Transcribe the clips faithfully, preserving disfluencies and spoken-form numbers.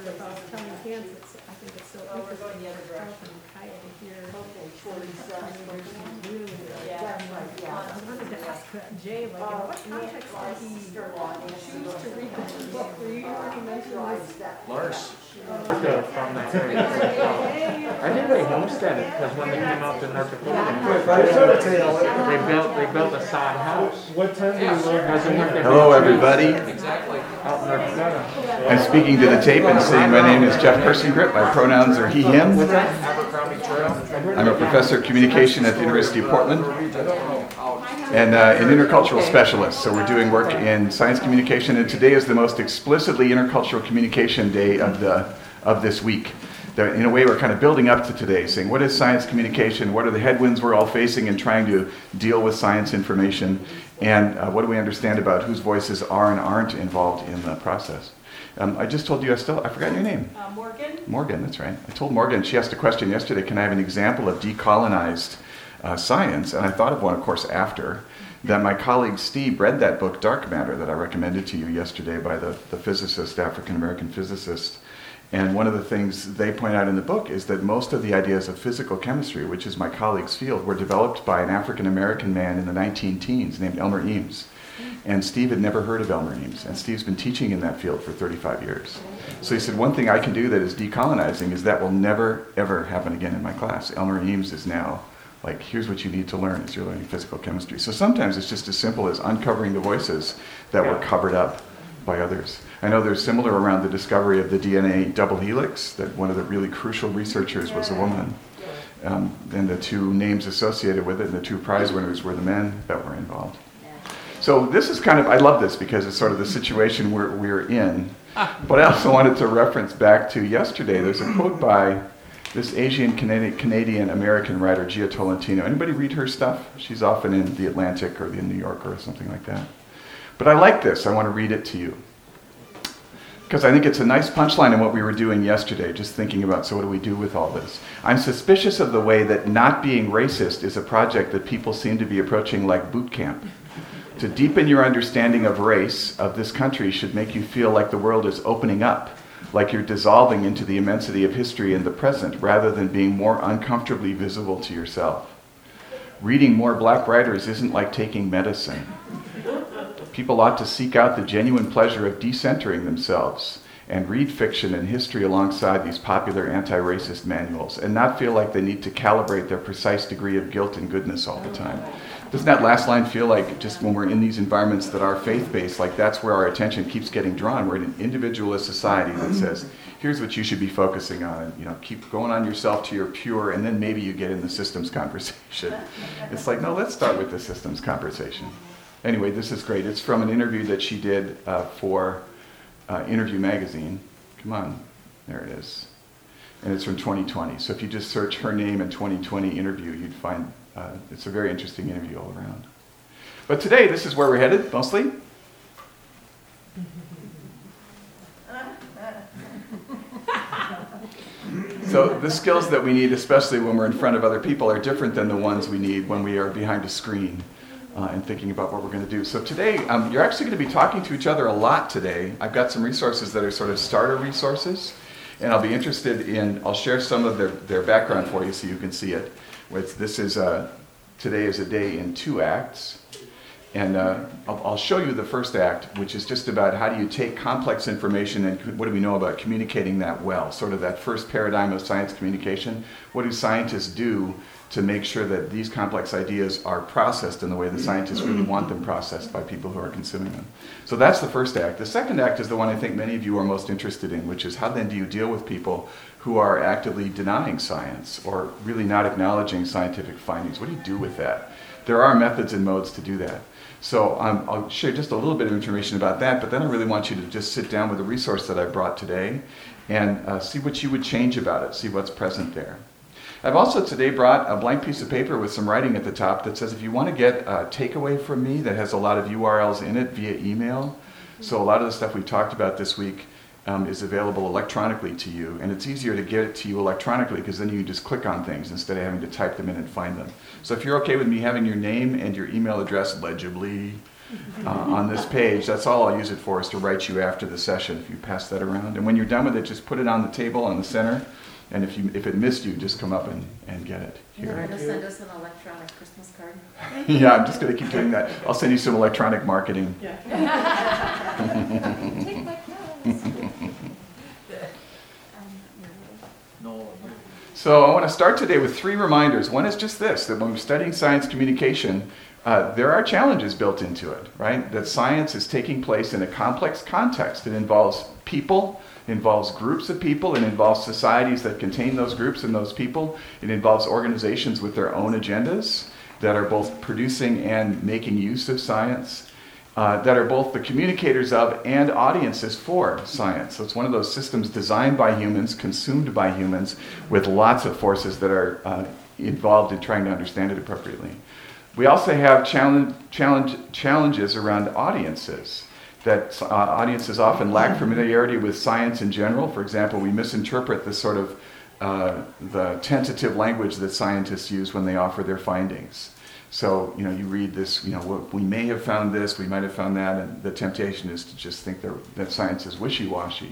about telling Kansas, I think it's so Oh, we're interesting. going the other direction. From Kaya to here. Okay, forty-seven. Really, Yeah, that's right, I yeah. wanted to ask Jay, like, in Uh, what context my did he sister-in-law, Nancy choose to Dorfman, read this book? Were you already mentioned drives this? that- Lars. So from that area. I think they homesteaded because when they came out to North Dakota, they built they built a sod house. What time do you look? Wasn't what they Hello, built everybody. Exactly. out in North Dakota. I'm speaking to the tape and saying my name is Jeff Persengrip. My pronouns are he, him. Abercrombie Trail. I'm a professor of communication at the University of Portland and uh, an intercultural specialist. So we're doing work in science communication, and today is the most explicitly intercultural communication day of the of this week. The, in a way, we're kind of building up to today, saying what is science communication, what are the headwinds we're all facing in trying to deal with science information, and uh, what do we understand about whose voices are and aren't involved in the process. Um, I just told you, I still, I forgot your name. Uh, Morgan? Morgan, that's right. I told Morgan, she asked a question yesterday, can I have an example of decolonized uh, science? And I thought of one, of course, after. That my colleague Steve read that book, Dark Matter, that I recommended to you yesterday by the, the physicist, African-American physicist. And one of the things they point out in the book is that most of the ideas of physical chemistry, which is my colleague's field, were developed by an African-American man in the nineteen teens named Elmer Eames. And Steve had never heard of Elmer Eames, and Steve's been teaching in that field for thirty-five years. So he said, one thing I can do that is decolonizing is that will never, ever happen again in my class. Elmer Eames is now like, here's what you need to learn as you're learning physical chemistry. So sometimes it's just as simple as uncovering the voices that were covered up by others. I know there's similar around the discovery of the D N A double helix, that one of the really crucial researchers was a woman. Um, and the two names associated with it and the two prize winners were the men that were involved. So this is kind of, I love this because it's sort of the situation we're, we're in. But I also wanted to reference back to yesterday. There's a quote by this Asian Canadian, Canadian American writer, Gia Tolentino. Anybody read her stuff? She's often in The Atlantic or The New Yorker or something like that. But I like this. I want to read it to you. Because I think it's a nice punchline in what we were doing yesterday, just thinking about, so what do we do with all this? I'm suspicious of the way that not being racist is a project that people seem to be approaching like boot camp. To deepen your understanding of race, of this country, should make you feel like the world is opening up, like you're dissolving into the immensity of history in the present, rather than being more uncomfortably visible to yourself. Reading more black writers isn't like taking medicine. People ought to seek out the genuine pleasure of decentering themselves and read fiction and history alongside these popular anti-racist manuals and not feel like they need to calibrate their precise degree of guilt and goodness all the time. Doesn't that last line feel like just when we're in these environments that are faith-based, like that's where our attention keeps getting drawn? We're in an individualist society that says, here's what you should be focusing on, and you know, keep going on yourself to your pure, and then maybe you get in the systems conversation. It's like, no, let's start with the systems conversation. Anyway, this is great. It's from an interview that she did uh, for uh, Interview Magazine. Come on, there it is. And it's from twenty twenty. So if you just search her name in twenty twenty interview, you'd find uh, it's a very interesting interview all around. But today, this is where we're headed, mostly. So the skills that we need, especially when we're in front of other people, are different than the ones we need when we are behind a screen. Uh, and thinking about what we're going to do. So today, um, you're actually going to be talking to each other a lot today. I've got some resources that are sort of starter resources, and I'll be interested in, I'll share some of their, their background for you so you can see it. With, this is, a, today is a day in two acts, and uh, I'll, I'll show you the first act, which is just about how do you take complex information and what do we know about communicating that well, sort of that first paradigm of science communication. What do scientists do to make sure that these complex ideas are processed in the way the scientists really want them processed by people who are consuming them. So that's the first act. The second act is the one I think many of you are most interested in, which is how then do you deal with people who are actively denying science or really not acknowledging scientific findings? What do you do with that? There are methods and modes to do that. So um, I'll share just a little bit of information about that, but then I really want you to just sit down with a resource that I brought today and uh, see what you would change about it, see what's present there. I've also today brought a blank piece of paper with some writing at the top that says if you want to get a takeaway from me that has a lot of U R Ls in it via email, so a lot of the stuff we've talked about this week um, is available electronically to you, and it's easier to get it to you electronically because then you just click on things instead of having to type them in and find them. So if you're okay with me having your name and your email address legibly uh, on this page. That's all I'll use it for, is to write you after the session if you pass that around. And when you're done with it, just put it on the table on the center. And if you if it missed you, just come up and, and get it You're here. going to send us an electronic Christmas card? Yeah, I'm just going to keep doing that. I'll send you some electronic marketing. Take my class. No. So I want to start today with three reminders. One is just this, that when we're studying science communication, uh, there are challenges built into it, right? That science is taking place in a complex context. It involves people, it involves groups of people, it involves societies that contain those groups and those people. It involves organizations with their own agendas that are both producing and making use of science, uh, that are both the communicators of and audiences for science. So it's one of those systems designed by humans, consumed by humans, with lots of forces that are uh, involved in trying to understand it appropriately. We also have challenge, challenge, challenges around audiences. That uh, audiences often lack familiarity with science in general. For example, we misinterpret the sort of uh, the tentative language that scientists use when they offer their findings. So, you know, you read this, you know, well, we may have found this, we might have found that, and the temptation is to just think that science is wishy-washy.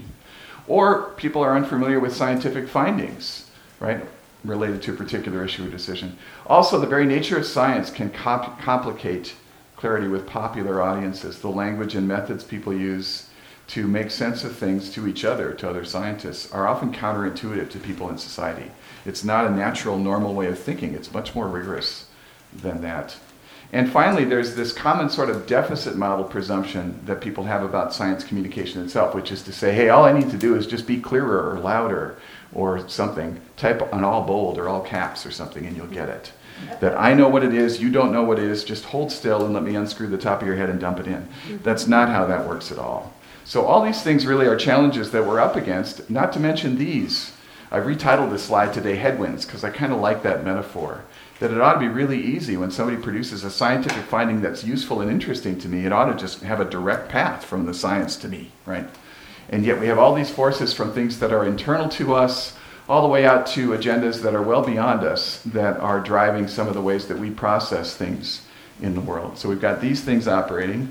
Or people are unfamiliar with scientific findings, right, related to a particular issue or decision. Also, the very nature of science can comp- complicate clarity with popular audiences. The language and methods people use to make sense of things to each other, to other scientists, are often counterintuitive to people in society. It's not a natural, normal way of thinking. It's much more rigorous than that. And finally, there's this common sort of deficit model presumption that people have about science communication itself, which is to say, hey, all I need to do is just be clearer or louder or something. Type on all bold or all caps or something and you'll get it. That I know what it is, you don't know what it is, just hold still and let me unscrew the top of your head and dump it in. That's not how that works at all. So all these things really are challenges that we're up against, not to mention these. I've retitled this slide today Headwinds, because I kind of like that metaphor. That it ought to be really easy when somebody produces a scientific finding that's useful and interesting to me. It ought to just have a direct path from the science to me, right? And yet we have all these forces from things that are internal to us, all the way out to agendas that are well beyond us that are driving some of the ways that we process things in the world. So we've got these things operating.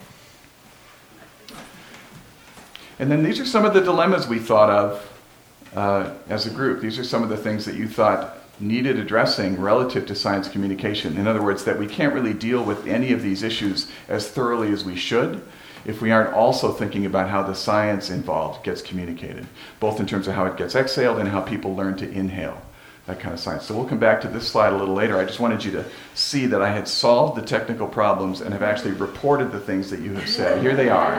And then these are some of the dilemmas we thought of uh, as a group. These are some of the things that you thought needed addressing relative to science communication. In other words, that we can't really deal with any of these issues as thoroughly as we should if we aren't also thinking about how the science involved gets communicated, both in terms of how it gets exhaled and how people learn to inhale that kind of science. So we'll come back to this slide a little later. I just wanted you to see that I had solved the technical problems and have actually reported the things that you have said. Here they are.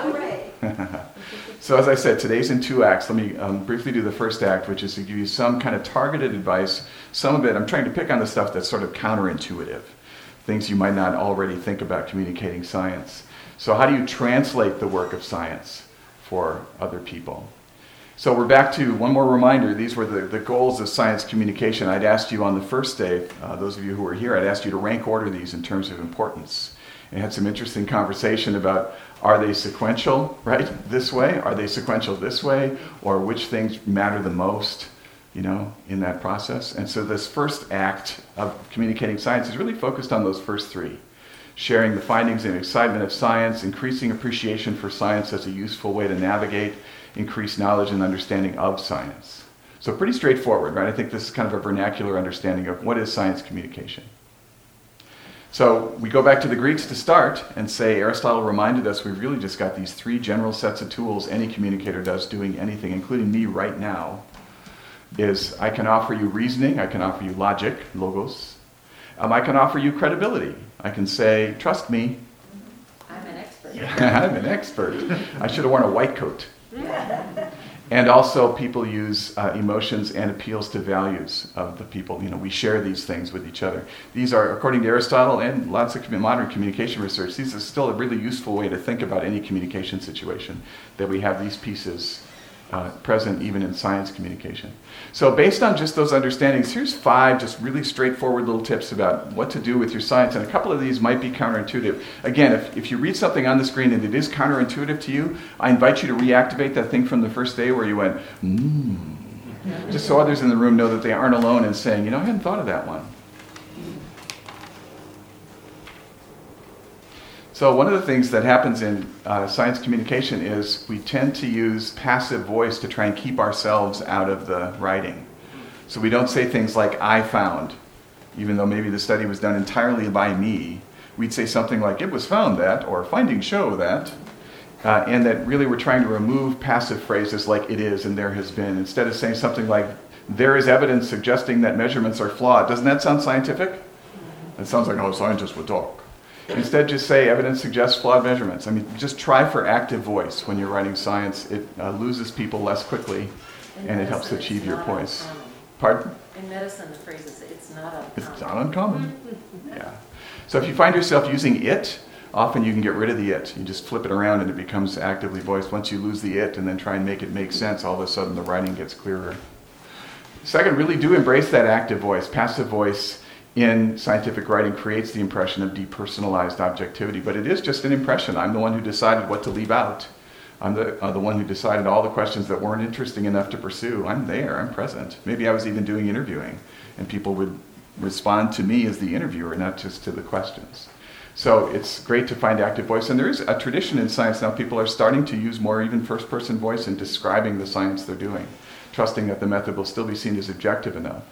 So as I said, today's in two acts. Let me um, briefly do the first act, which is to give you some kind of targeted advice. Some of it, I'm trying to pick on the stuff that's sort of counterintuitive, things you might not already think about communicating science. So how do you translate the work of science for other people? So we're back to one more reminder. These were the, the goals of science communication. I'd asked you on the first day, uh, those of you who were here, I'd asked you to rank order these in terms of importance. And had some interesting conversation about, are they sequential, right, this way? Are they sequential this way? Or which things matter the most, you know, in that process? And so this first act of communicating science is really focused on those first three. Sharing the findings and excitement of science, increasing appreciation for science as a useful way to navigate, increase knowledge and understanding of science. So pretty straightforward, right? I think this is kind of a vernacular understanding of what is science communication. So we go back to the Greeks to start and say Aristotle reminded us we've really just got these three general sets of tools any communicator does doing anything, including me right now, is I can offer you reasoning, I can offer you logic, logos, um, I can offer you credibility. I can say, trust me. I'm an expert. I'm an expert. I should have worn a white coat. And also people use uh, emotions and appeals to values of the people. You know, we share these things with each other. These are, according to Aristotle and lots of modern communication research, these are still a really useful way to think about any communication situation, that we have these pieces uh, present even in science communication. So based on just those understandings, here's five just really straightforward little tips about what to do with your science, and a couple of these might be counterintuitive. Again, if, if you read something on the screen and it is counterintuitive to you, I invite you to reactivate that thing from the first day where you went, mmm, just so others in the room know that they aren't alone in saying, you know, I hadn't thought of that one. So one of the things that happens in uh, science communication is we tend to use passive voice to try and keep ourselves out of the writing. So we don't say things like, I found, even though maybe the study was done entirely by me. We'd say something like, it was found that, or findings show that, uh, and that really we're trying to remove passive phrases like it is and there has been, instead of saying something like, there is evidence suggesting that measurements are flawed. Doesn't that sound scientific? It sounds like, oh, scientists would talk. Instead, just say evidence suggests flawed measurements. I mean, just try for active voice when you're writing science. It uh, loses people less quickly, In and it helps medicine, achieve it's your not points. uncommon. Pardon? In medicine, the phrase is, it's not uncommon. It's not uncommon. Yeah. So if you find yourself using it, often you can get rid of the it. You just flip it around and it becomes actively voiced. Once you lose the it and then try and make it make sense, all of a sudden the writing gets clearer. Second, really do embrace that active voice. Passive voice in scientific writing creates the impression of depersonalized objectivity, but it is just an impression. I'm the one who decided what to leave out. I'm the, uh, the one who decided all the questions that weren't interesting enough to pursue. I'm there, I'm present. Maybe I was even doing interviewing, and people would respond to me as the interviewer, not just to the questions. So it's great to find active voice, and there is a tradition in science now. People are starting to use more even first-person voice in describing the science they're doing, trusting that the method will still be seen as objective enough.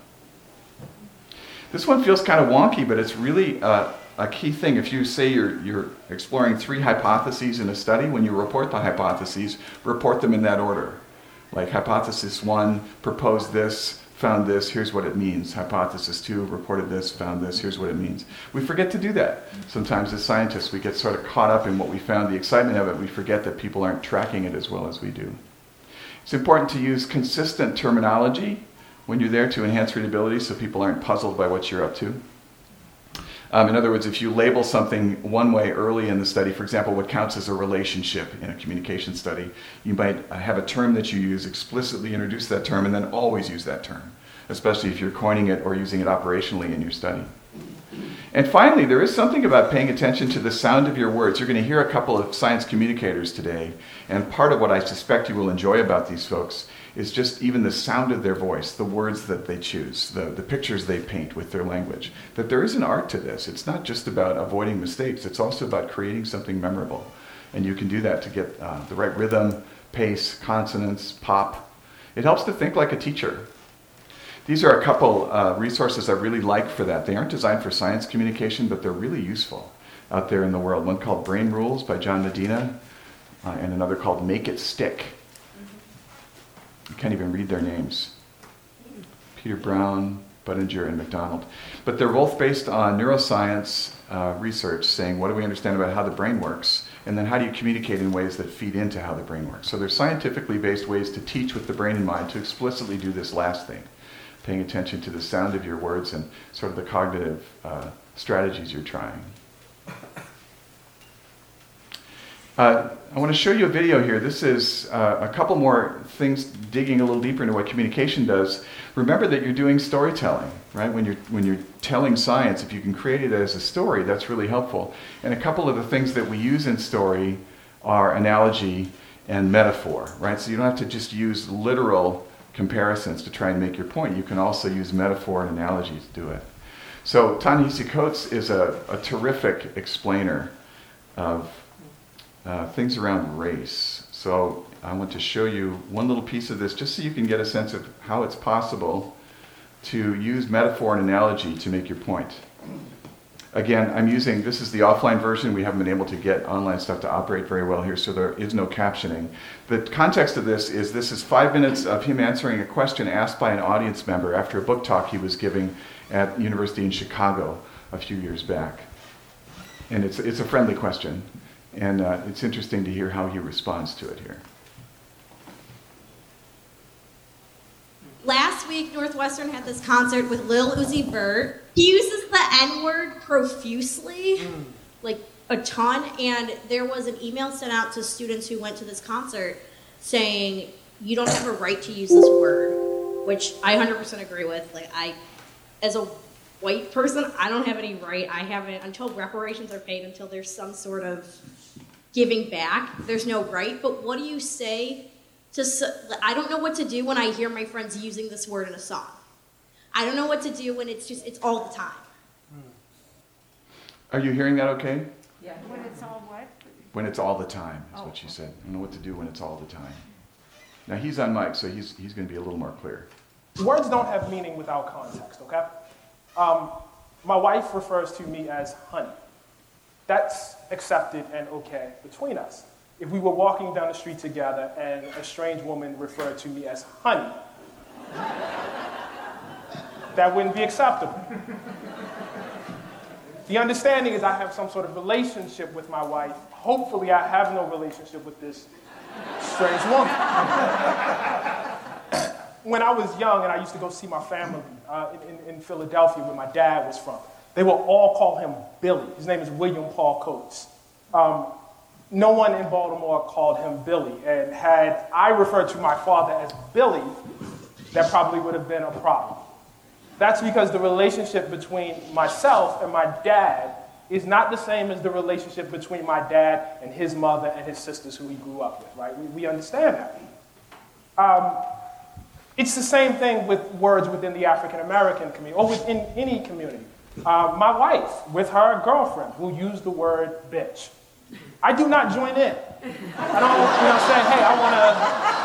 This one feels kind of wonky, but it's really uh, a key thing. If you say you're, you're exploring three hypotheses in a study, when you report the hypotheses, report them in that order. Like hypothesis one, proposed this, found this, here's what it means. Hypothesis two, reported this, found this, here's what it means. We forget to do that. Sometimes as scientists, we get sort of caught up in what we found, the excitement of it. We forget that people aren't tracking it as well as we do. It's important to use consistent terminology when you're there to enhance readability so people aren't puzzled by what you're up to. Um, in other words, if you label something one way early in the study, for example, what counts as a relationship in a communication study, you might have a term that you use, explicitly introduce that term, and then always use that term, especially if you're coining it or using it operationally in your study. And finally, there is something about paying attention to the sound of your words. You're going to hear a couple of science communicators today, and part of what I suspect you will enjoy about these folks is just even the sound of their voice, the words that they choose, the, the pictures they paint with their language. That there is an art to this. It's not just about avoiding mistakes. It's also about creating something memorable. And you can do that to get uh, the right rhythm, pace, consonants, pop. It helps to think like a teacher. These are a couple uh, resources I really like for that. They aren't designed for science communication, but they're really useful out there in the world. One called Brain Rules by John Medina, uh, and another called Make It Stick. You can't even read their names. Peter Brown, Budinger, and McDonald. But they're both based on neuroscience uh, research, saying what do we understand about how the brain works, and then how do you communicate in ways that feed into how the brain works. So they're scientifically based ways to teach with the brain in mind, to explicitly do this last thing, paying attention to the sound of your words and sort of the cognitive uh, strategies you're trying. Uh, I want to show you a video here. This is uh, a couple more things digging a little deeper into what communication does. Remember that you're doing storytelling, right? When you're, when you're telling science, if you can create it as a story, that's really helpful. And a couple of the things that we use in story are analogy and metaphor, right? So you don't have to just use literal comparisons to try and make your point. You can also use metaphor and analogy to do it. So Ta-Nehisi Coates is a, a terrific explainer of Uh, things around race. So I want to show you one little piece of this just so you can get a sense of how it's possible to use metaphor and analogy to make your point. Again, I'm using, this is the offline version. We haven't been able to get online stuff to operate very well here, so there is no captioning. The context of this is this is five minutes of him answering a question asked by an audience member after a book talk he was giving at University in Chicago a few years back. And it's, it's a friendly question. And uh, it's interesting to hear how he responds to it here. Last week, Northwestern had this concert with Lil Uzi Vert. He uses the N-word profusely, mm. like a ton, and there was an email sent out to students who went to this concert saying, you don't have a right to use this word, which I one hundred percent agree with. Like, I, as a white person, I don't have any right. I haven't, until reparations are paid, until there's some sort of giving back, there's no right. But what do you say to, I don't know what to do when I hear my friends using this word in a song. I don't know what to do when it's just, it's all the time. Are you hearing that okay? Yeah. When it's all what? When it's all the time, is what she said. I don't know what to do when it's all the time. Now he's on mic, so he's, he's going to be a little more clear. Words don't have meaning without context, okay? Um, my wife refers to me as honey. That's accepted and okay between us. If we were walking down the street together and a strange woman referred to me as honey, that wouldn't be acceptable. The understanding is I have some sort of relationship with my wife. Hopefully I have no relationship with this strange woman. When I was young and I used to go see my family uh, in, in, in Philadelphia where my dad was from, they will all call him Billy. His name is William Paul Coates. Um, no one in Baltimore called him Billy. And had I referred to my father as Billy, that probably would have been a problem. That's because the relationship between myself and my dad is not the same as the relationship between my dad and his mother and his sisters who he grew up with, right? We, we understand that. Um, it's the same thing with words within the African American community or within any community. Uh, my wife, with her girlfriend, will use the word bitch. I do not join in. I don't, you know, say, hey, I want to.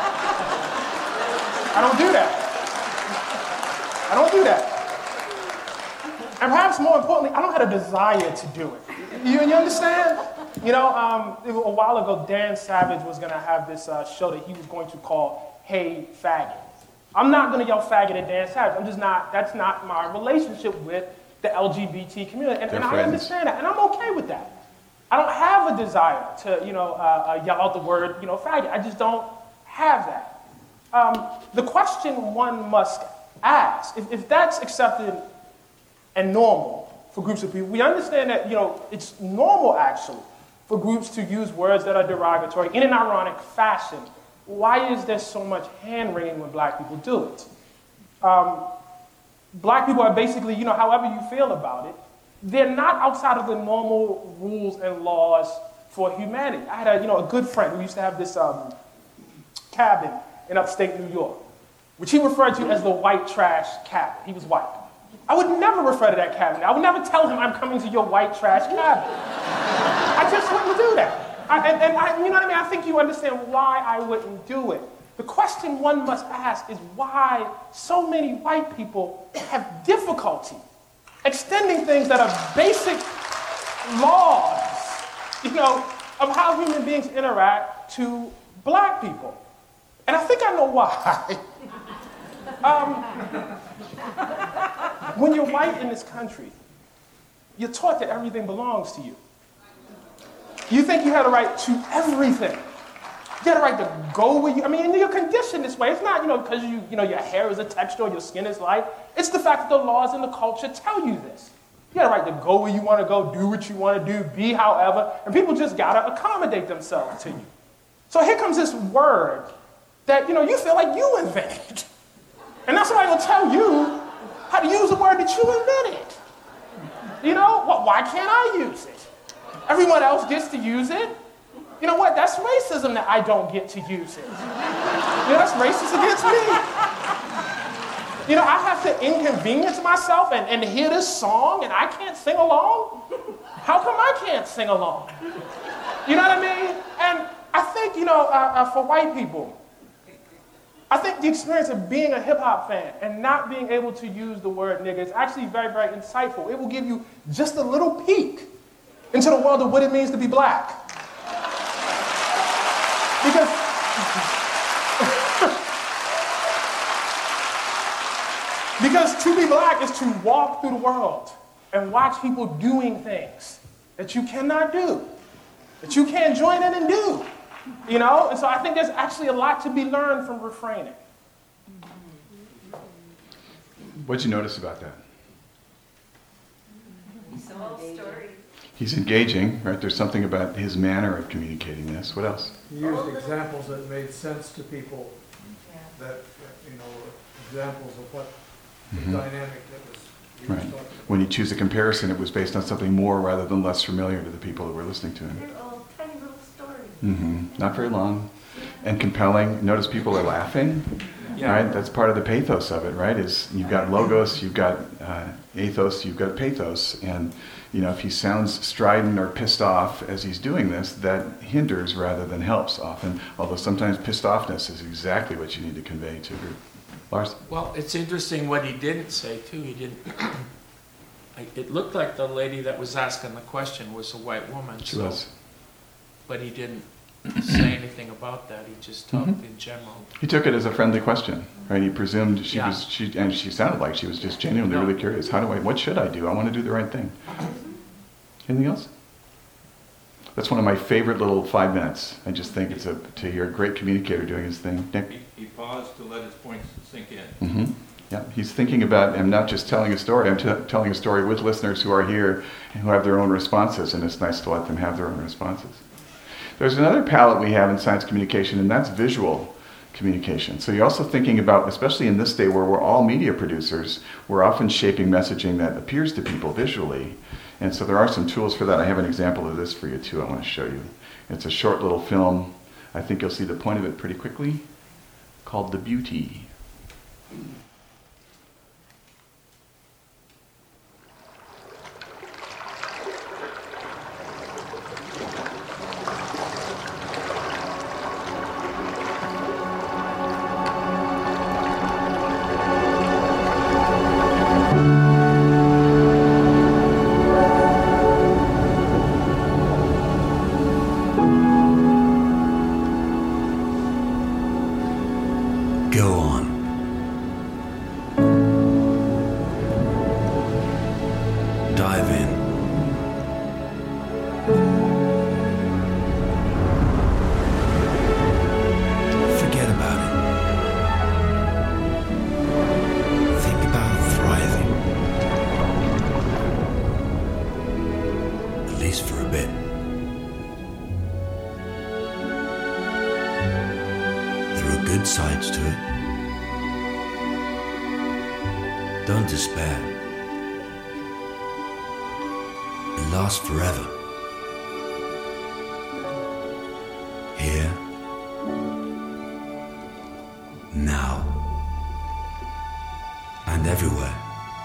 I don't do that. I don't do that. And perhaps more importantly, I don't have a desire to do it. You, you understand? You know, um, a while ago, Dan Savage was going to have this uh, show that he was going to call Hey Faggot. I'm not going to yell faggot at Dan Savage. I'm just not, that's not my relationship with the L G B T community. And, and I understand that, and I'm okay with that. I don't have a desire to, you know, uh, uh, yell out the word, you know, faggot. I just don't have that. Um, the question one must ask, if, if that's accepted and normal for groups of people, we understand that, you know, it's normal actually for groups to use words that are derogatory in an ironic fashion. Why is there so much hand-wringing when black people do it? Um, black people are basically, you know, however you feel about it, they're not outside of the normal rules and laws for humanity. I had a, you know, a good friend who used to have this um, cabin in upstate New York, which he referred to as the white trash cabin. He was white. I would never refer to that cabin. I would never tell him I'm coming to your white trash cabin. I just wouldn't do that. I, and and I, you know what I mean? I think you understand why I wouldn't do it. The question one must ask is why so many white people have difficulty extending things that are basic laws, you know, of how human beings interact to black people. And I think I know why. um, when you're white in this country, you're taught that everything belongs to you. You think you have a right to everything. You have a right to go where you, I mean, you're conditioned this way. It's not, you know, because you, you know, your hair is a texture or your skin is light. It's the fact that the laws and the culture tell you this. You have a right to go where you want to go, do what you want to do, be however, and people just got to accommodate themselves to you. So here comes this word that, you know, you feel like you invented. And now somebody will tell you how to use a word that you invented. You know, well, why can't I use it? Everyone else gets to use it. You know what? That's racism that I don't get to use it. You know, that's racist against me. You know, I have to inconvenience myself and, and hear this song and I can't sing along? How come I can't sing along? You know what I mean? And I think, you know, uh, uh, for white people, I think the experience of being a hip-hop fan and not being able to use the word nigga is actually very, very insightful. It will give you just a little peek into the world of what it means to be black. Because, because to be black is to walk through the world and watch people doing things that you cannot do, that you can't join in and do. You know, and so I think there's actually a lot to be learned from refraining. What'd you notice about that? It's a whole story. He's engaging, right? There's something about his manner of communicating this. What else? He used examples that made sense to people, that, you know, examples of what the Mm-hmm. dynamic that was he was Right. talking about. When you choose a comparison, it was based on something more rather than less familiar to the people who were listening to him. They're all tiny little stories. Mm-hmm. Not very long and compelling. Notice people are laughing. All right, that's part of the pathos of it, right? Is you've got logos, you've got uh, ethos, you've got pathos, and you know if he sounds strident or pissed off as he's doing this, that hinders rather than helps often. Although sometimes pissed offness is exactly what you need to convey to a group. Lars? Well, it's interesting what he didn't say too. He didn't. I- It looked like the lady that was asking the question was a white woman. She so- was. But he didn't say anything about that. He just talked Mhm. in general. He took it as a friendly question, right? He presumed she Yeah. was, she, and she sounded like she was just genuinely No. really curious. How do I, what should I do? I want to do the right thing. Anything else? That's one of my favorite little five minutes. I just think it's a, to hear a great communicator doing his thing. Nick? He, he paused to let his points sink in. Mm-hmm. Yeah, he's thinking about, I'm not just telling a story, I'm t- telling a story with listeners who are here and who have their own responses, and it's nice to let them have their own responses. There's another palette we have in science communication, and that's visual communication. So you're also thinking about, especially in this day where we're all media producers, we're often shaping messaging that appears to people visually. And so there are some tools for that. I have an example of this for you too I want to show you. It's a short little film. I think you'll see the point of it pretty quickly, called The Beauty. Go on. Dive in. Forget about it. Think about thriving. At least for a bit. There are good sides to it. Don't despair. It lasts forever. Here. Now. And everywhere.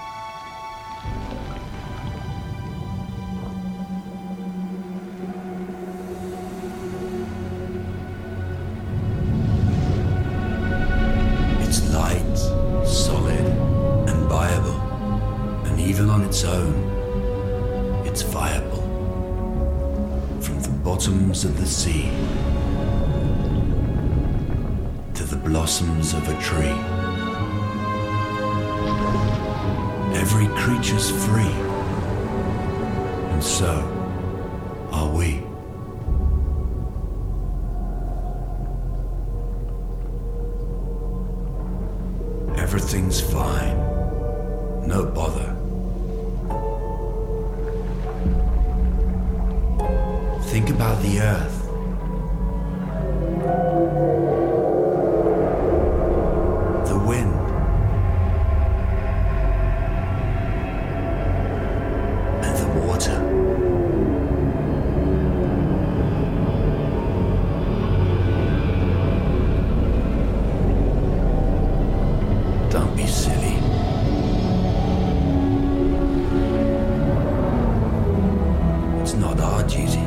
It's light, solid, and viable, and even on its own, it's viable. From the bottoms of the sea to the blossoms of a tree, every creature's free, and so are we. Everything's fine. No bother. Think about the earth. The wind. And the water. Don't be silly. It's not our duty.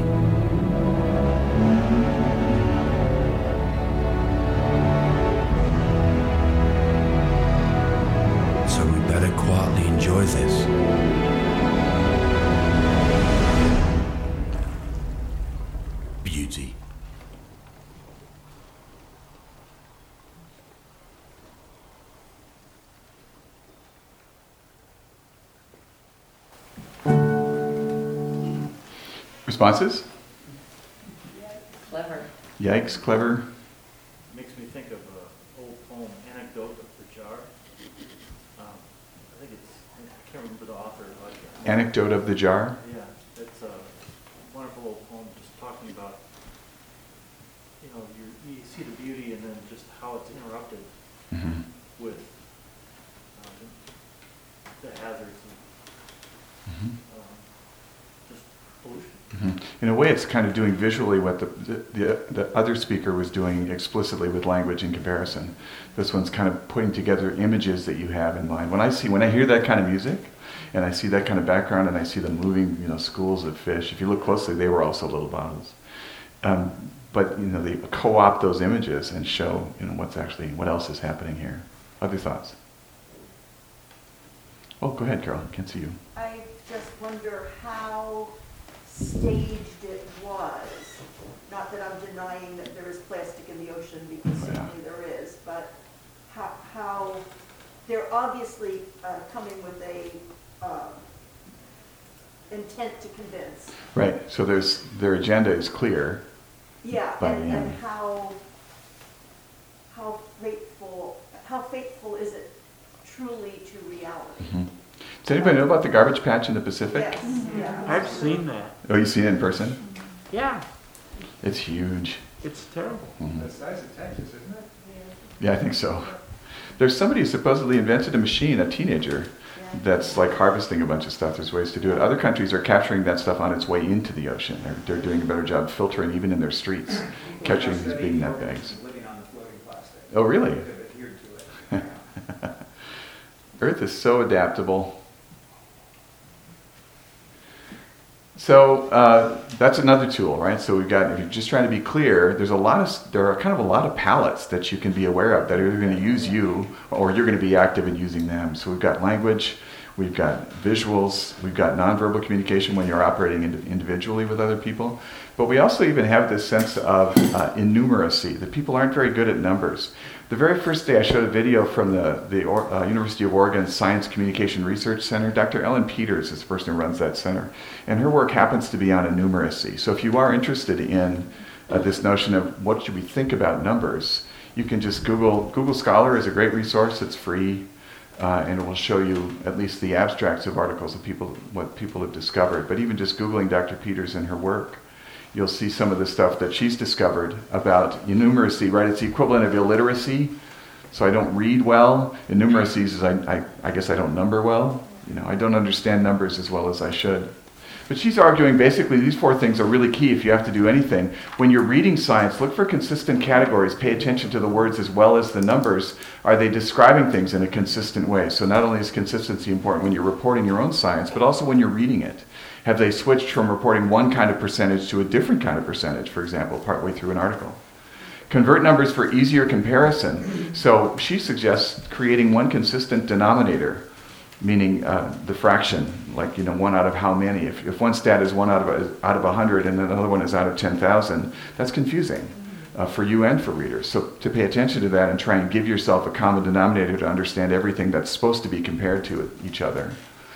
So we better quietly enjoy this. Beauty. Responses? Clever. Yikes, clever. Makes me think of an old poem, Anecdote of the Jar. Um, I think it's, I can't remember the author. Like, Anecdote of the jar. yeah, it's a wonderful old poem just talking about, you know, you, you see the beauty and then just how it's interrupted Mm-hmm. with um, the hazards and Mm-hmm. um, just pollution. Mm-hmm. in a way, it's kind of doing visually what the, the, the other speaker was doing explicitly with language in comparison. This one's kind of putting together images that you have in mind. When I see, when I hear that kind of music, and I see that kind of background, and I see them moving, you know, schools of fish. If you look closely, they were also little bottles. Um, but you know, they co-opt those images and show, you know, what's actually, what else is happening here. Other thoughts? Oh, go ahead, Carol. I can't see you. I just wonder how staged it was. Not that I'm denying that there is plastic in the ocean, because Oh, yeah. certainly there is, but how, how they're obviously uh, coming with a um, intent to convince. Right. So there's their agenda is clear. Yeah, By and, the and end. how how faithful how faithful is it truly to reality? Mm-hmm. Does anybody know about the garbage patch in the Pacific? Yes, yeah. I've seen that. Oh, you've seen it in person? Yeah, It's huge. it's terrible. Mhm. The size of Texas, isn't it? Yeah, I think so. There's somebody who supposedly invented a machine, a teenager, Yeah. that's like harvesting a bunch of stuff. There's ways to do it. Other countries are capturing that stuff on its way into the ocean. They're, they're doing a better job filtering even in their streets, catching these big net bags. Living on the floating plastic. Oh, really? They've adhered to it. Earth is so adaptable. So uh, that's another tool, right? So we've got, if you're just trying to be clear, there's a lot of, there are kind of a lot of palettes that you can be aware of that are either going to use you or you're going to be active in using them. So we've got language, we've got visuals, we've got nonverbal communication when you're operating ind- individually with other people. But we also even have this sense of uh, innumeracy, that people aren't very good at numbers. The very first day I showed a video from the, the or, uh, University of Oregon Science Communication Research Center. Doctor Ellen Peters is the person who runs that center. And her work happens to be on innumeracy. So if you are interested in uh, this notion of what should we think about numbers, you can just Google, Google Scholar is a great resource, it's free. Uh, and it will show you at least the abstracts of articles of people, what people have discovered. But even just Googling Doctor Peters and her work, you'll see some of the stuff that she's discovered about innumeracy, right? It's the equivalent of illiteracy. So I don't read well. Innumeracy is I, I, I guess I don't number well. You know, I don't understand numbers as well as I should. But she's arguing basically these four things are really key if you have to do anything. When you're reading science, look for consistent categories. Pay attention to the words as well as the numbers. Are they describing things in a consistent way? So not only is consistency important when you're reporting your own science, but also when you're reading it. Have they switched from reporting one kind of percentage to a different kind of percentage, for example, partway through an article? Convert numbers for easier comparison. So she suggests creating one consistent denominator, meaning uh, the fraction, like, you know, one out of how many. If, if one stat is one out of a, out of a hundred and another one is out of ten thousand, that's confusing uh, for you and for readers. So to pay attention to that and try and give yourself a common denominator to understand everything that's supposed to be compared to each other.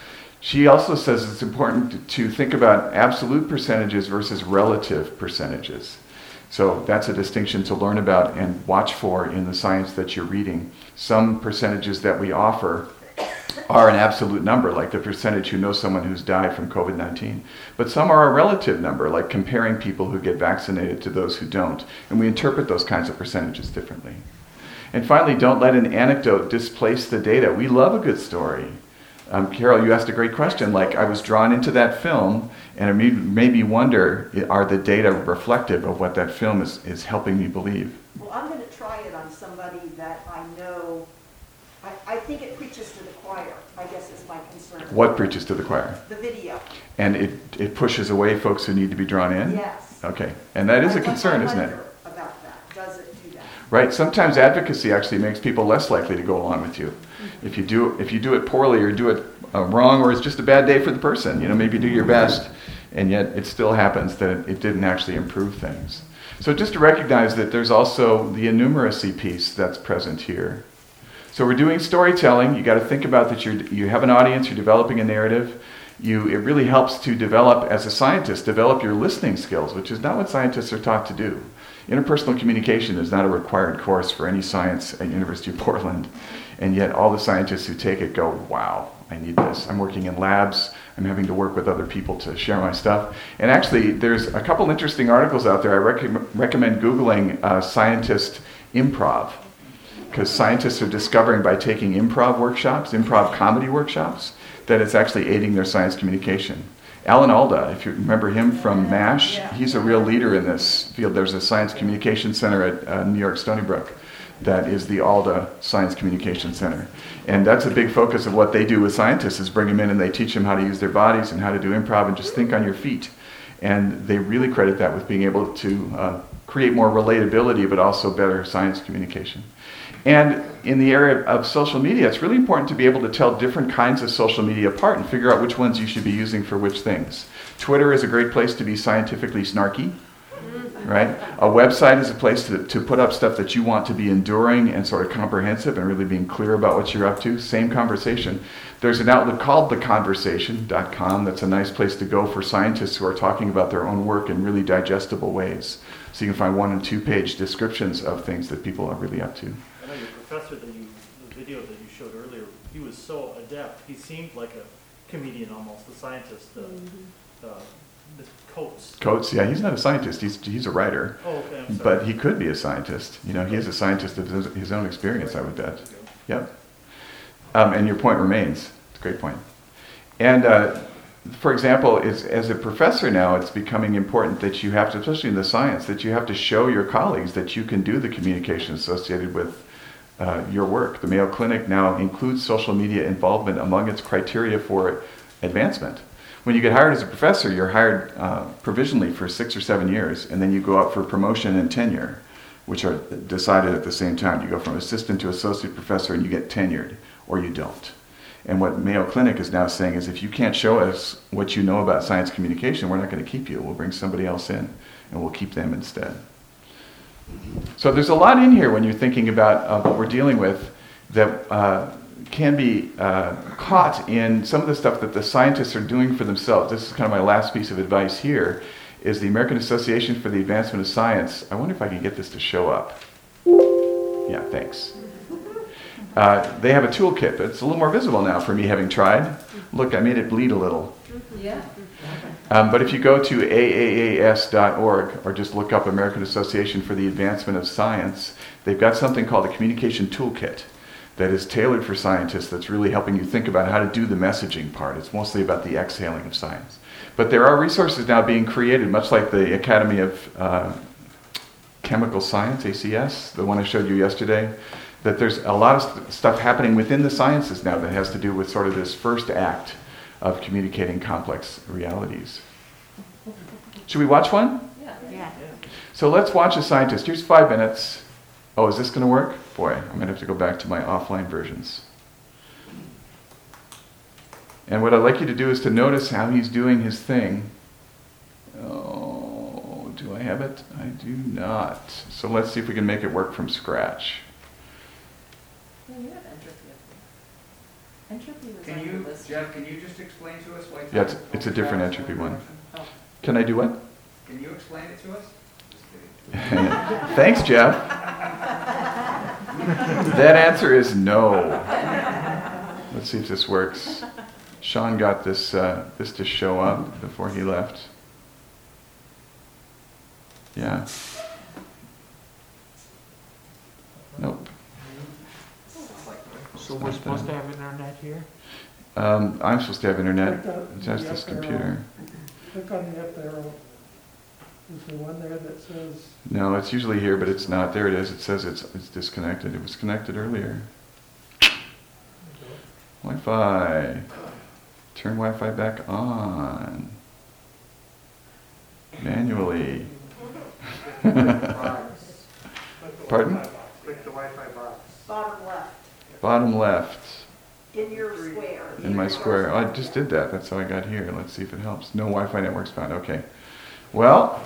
She also says it's important to think about absolute percentages versus relative percentages. So that's a distinction to learn about and watch for in the science that you're reading. Some percentages that we offer are an absolute number, like the percentage who know someone who's died from covid nineteen. But some are a relative number, like comparing people who get vaccinated to those who don't. And we interpret those kinds of percentages differently. And finally, don't let an anecdote displace the data. We love a good story. Um, Carol, you asked a great question. Like, I was drawn into that film, and it made, made me wonder, are the data reflective of what that film is, is helping me believe? Well, I'm going to try it on somebody that I know. I, I think it preaches to the choir, I guess is my concern. What preaches to the choir? The video. And it, it pushes away folks who need to be drawn in? Yes. Okay. And that is a That's what concern, I isn't it? wonder about that. Does it do that? Right. Sometimes advocacy actually makes people less likely to go along with you. If you do if you do it poorly or do it uh, wrong, or it's just a bad day for the person, you know, maybe do your best, and yet it still happens that it, it didn't actually improve things. So just to recognize that there's also the innumeracy piece that's present here. So we're doing storytelling. You got to think about that. You you have an audience. You're developing a narrative. You it really helps to develop as a scientist, develop your listening skills, which is not what scientists are taught to do. Interpersonal communication is not a required course for any science at University of Portland. And yet all the scientists who take it go, wow, I need this. I'm working in labs. I'm having to work with other people to share my stuff. And actually, there's a couple interesting articles out there. I rec- recommend Googling uh, scientist improv, because scientists are discovering by taking improv workshops, improv comedy workshops, that it's actually aiding their science communication. Alan Alda, if you remember him from MASH, Yeah. he's a real leader in this field. There's a Science Communication Center at uh, New York Stony Brook that is the Alda Science Communication Center. And that's a big focus of what they do with scientists, is bring them in and they teach them how to use their bodies and how to do improv and just think on your feet. And they really credit that with being able to uh, create more relatability, but also better science communication. And in the area of social media, it's really important to be able to tell different kinds of social media apart and figure out which ones you should be using for which things. Twitter is a great place to be scientifically snarky, right? A website is a place to, to put up stuff that you want to be enduring and sort of comprehensive and really being clear about what you're up to. Same conversation. There's an outlet called the conversation dot com that's a nice place to go for scientists who are talking about their own work in really digestible ways. So you can find one and two page descriptions of things that people are really up to. I know your professor that you, the video that you showed earlier, he was so adept. He seemed like a comedian almost, a scientist. Uh, uh, Mister Coates. Coates, yeah, he's not a scientist. He's he's a writer. Oh, okay, I'm sorry. But he could be a scientist. You know, he is a scientist of his, his own experience, I would bet. Yep. Um, and your point remains. It's a great point. And uh, for example, it's, as a professor now, it's becoming important that you have to, especially in the science, that you have to show your colleagues that you can do the communication associated with uh, your work. The Mayo Clinic now includes social media involvement among its criteria for advancement. When you get hired as a professor, you're hired uh, provisionally for six or seven years, and then you go up for promotion and tenure, which are decided at the same time. You go from assistant to associate professor, and you get tenured, or you don't. And what Mayo Clinic is now saying is, if you can't show us what you know about science communication, we're not going to keep you. We'll bring somebody else in, and we'll keep them instead. So there's a lot in here when you're thinking about uh, what we're dealing with that uh, can be uh, caught in some of the stuff that the scientists are doing for themselves. This is kind of my last piece of advice here, is the American Association for the Advancement of Science. I wonder if I can get this to show up. Yeah, thanks. Uh, they have a toolkit. It's a little more visible now for me having tried. Look, I made it bleed a little. Yeah. Um, but if you go to A A A S dot org or just look up American Association for the Advancement of Science, they've got something called a communication toolkit that is tailored for scientists that's really helping you think about how to do the messaging part. It's mostly about the exhaling of science. But there are resources now being created, much like the Academy of uh, Chemical Science, A C S, the one I showed you yesterday, that there's a lot of st- stuff happening within the sciences now that has to do with sort of this first act of communicating complex realities. Should we watch one? Yeah. Yeah. So let's watch a scientist. Here's five minutes. Oh, is this going to work? Boy, I'm going to have to go back to my offline versions. And what I'd like you to do is to notice how he's doing his thing. Oh, do I have it? I do not. So let's see if we can make it work from scratch. No, you have entropy up there. Entropy was Can on you, the list. Jeff, can you just explain to us why? Yeah, it's, it's a different entropy one. Oh. Can I do what? Can you explain it to us? Just kidding. Thanks, Jeff. That answer is no. Let's see if this works. Sean got this uh, this to show up before he left. Yeah. Nope. So we're supposed to have internet here? Um, I'm supposed to have internet. Click on Just the this up arrow. computer. Click on the up arrow. Is there one there that says? No, it's usually here, but it's not. There it is. It says it's it's disconnected. It was connected earlier. Wi-Fi. Turn Wi-Fi back on. Manually. Pardon? Click the Wi-Fi box. Bottom left, Bottom left. in your square. In my square. Oh, I just did that. That's how I got here. Let's see if it helps. No Wi-Fi networks found. Okay. Well,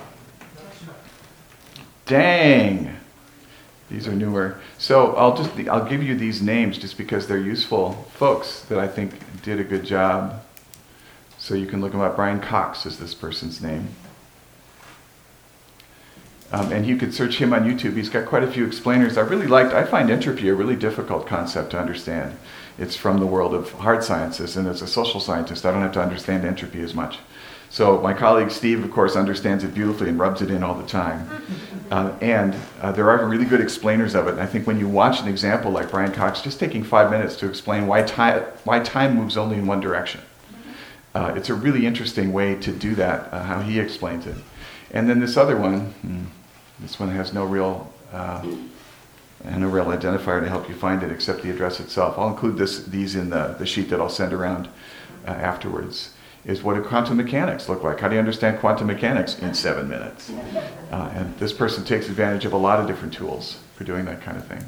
dang. These are newer. So I'll just I'll give you these names just because they're useful folks that I think did a good job. So you can look them up. Brian Cox is this person's name. Um, and you could search him on YouTube. He's got quite a few explainers. I really liked, I find entropy a really difficult concept to understand. It's from the world of hard sciences, and as a social scientist, I don't have to understand entropy as much. So my colleague Steve, of course, understands it beautifully and rubs it in all the time. Uh, and uh, there are really good explainers of it. And I think when you watch an example like Brian Cox, just taking five minutes to explain why time, why time moves only in one direction, Uh, it's a really interesting way to do that, uh, how he explains it. And then this other one, hmm, this one has no real uh, no real identifier to help you find it except the address itself. I'll include this these in the, the sheet that I'll send around uh, afterwards. Is what do quantum mechanics look like? How do you understand quantum mechanics in seven minutes? Uh, and this person takes advantage of a lot of different tools for doing that kind of thing.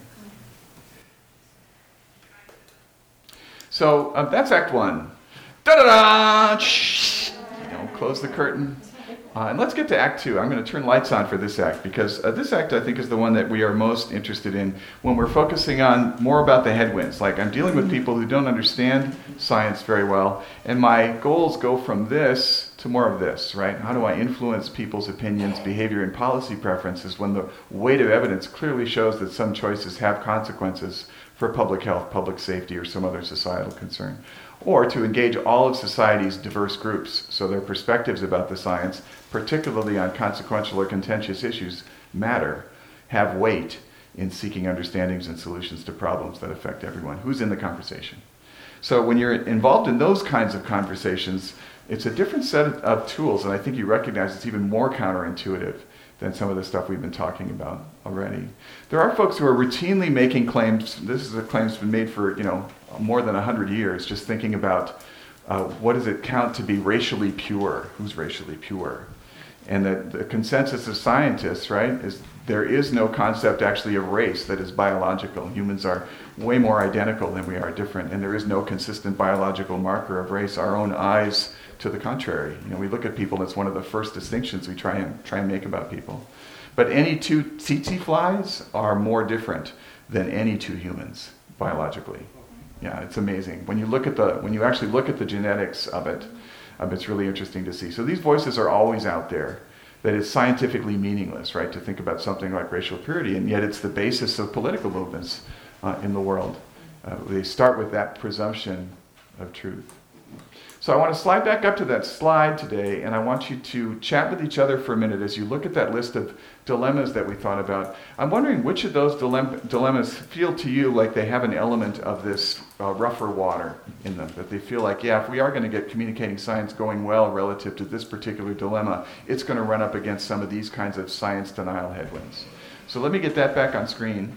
So um, that's Act One. Da-da-da! Shh! You know, close the curtain. Uh, and let's get to Act Two. I'm going to turn lights on for this act because uh, this act, I think, is the one that we are most interested in when we're focusing on more about the headwinds. Like, I'm dealing with people who don't understand science very well, and my goals go from this to more of this, right? How do I influence people's opinions, behavior, and policy preferences when the weight of evidence clearly shows that some choices have consequences for public health, public safety, or some other societal concern? Or to engage all of society's diverse groups so their perspectives about the science, particularly on consequential or contentious issues, matter, have weight in seeking understandings and solutions to problems that affect everyone. Who's in the conversation? So when you're involved in those kinds of conversations, it's a different set of tools, and I think you recognize it's even more counterintuitive than some of the stuff we've been talking about already. There are folks who are routinely making claims. This is a claim that's been made for, you know, more than one hundred years, just thinking about uh, what does it count to be racially pure? Who's racially pure? And the, the consensus of scientists, right, is there is no concept actually of race that is biological. Humans are way more identical than we are different, and there is no consistent biological marker of race. Our own eyes to the contrary. You know, we look at people, and it's one of the first distinctions we try and try and make about people. But any two tsetse flies are more different than any two humans biologically. Yeah, it's amazing. When you look at the when you actually look at the genetics of it, um, it's really interesting to see. So these voices are always out there. That it's scientifically meaningless, right, to think about something like racial purity, and yet it's the basis of political movements uh, in the world. Uh, they start with that presumption of truth. So I want to slide back up to that slide today, and I want you to chat with each other for a minute as you look at that list of dilemmas that we thought about. I'm wondering which of those dilem- dilemmas feel to you like they have an element of this uh, rougher water in them, that they feel like, yeah, if we are going to get communicating science going well relative to this particular dilemma, it's going to run up against some of these kinds of science denial headwinds. So let me get that back on screen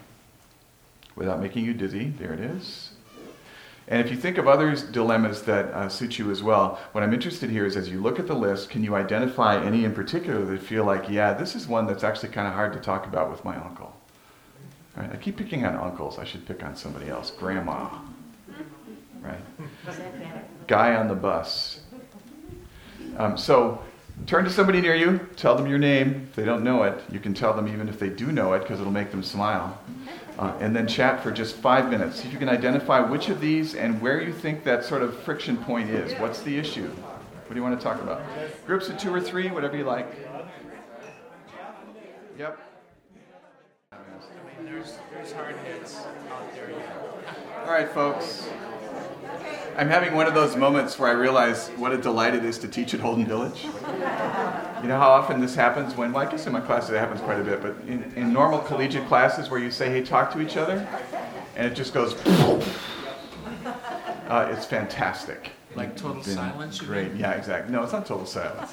without making you dizzy. There it is. And if you think of other dilemmas that uh, suit you as well, what I'm interested here is as you look at the list, can you identify any in particular that feel like, yeah, this is one that's actually kind of hard to talk about with my uncle? All right, I keep picking on uncles. I should pick on somebody else. Grandma. Right? Guy on the bus. Um, so turn to somebody near you. Tell them your name. If they don't know it, you can tell them even if they do know it because it'll make them smile. Uh, and then chat for just five minutes. See if you can identify which of these and where you think that sort of friction point is. What's the issue? What do you want to talk about? Groups of two or three, whatever you like. Yep. I mean, there's, there's hard hits out there yet. All right, folks. I'm having one of those moments where I realize what a delight it is to teach at Holden Village. You know how often this happens when, well, I guess in my classes it happens quite a bit, but in, in normal collegiate classes where you say, hey, talk to each other, and it just goes, uh, it's fantastic. Like total It's been silence, you Great, mean? yeah, exactly. No, it's not total silence.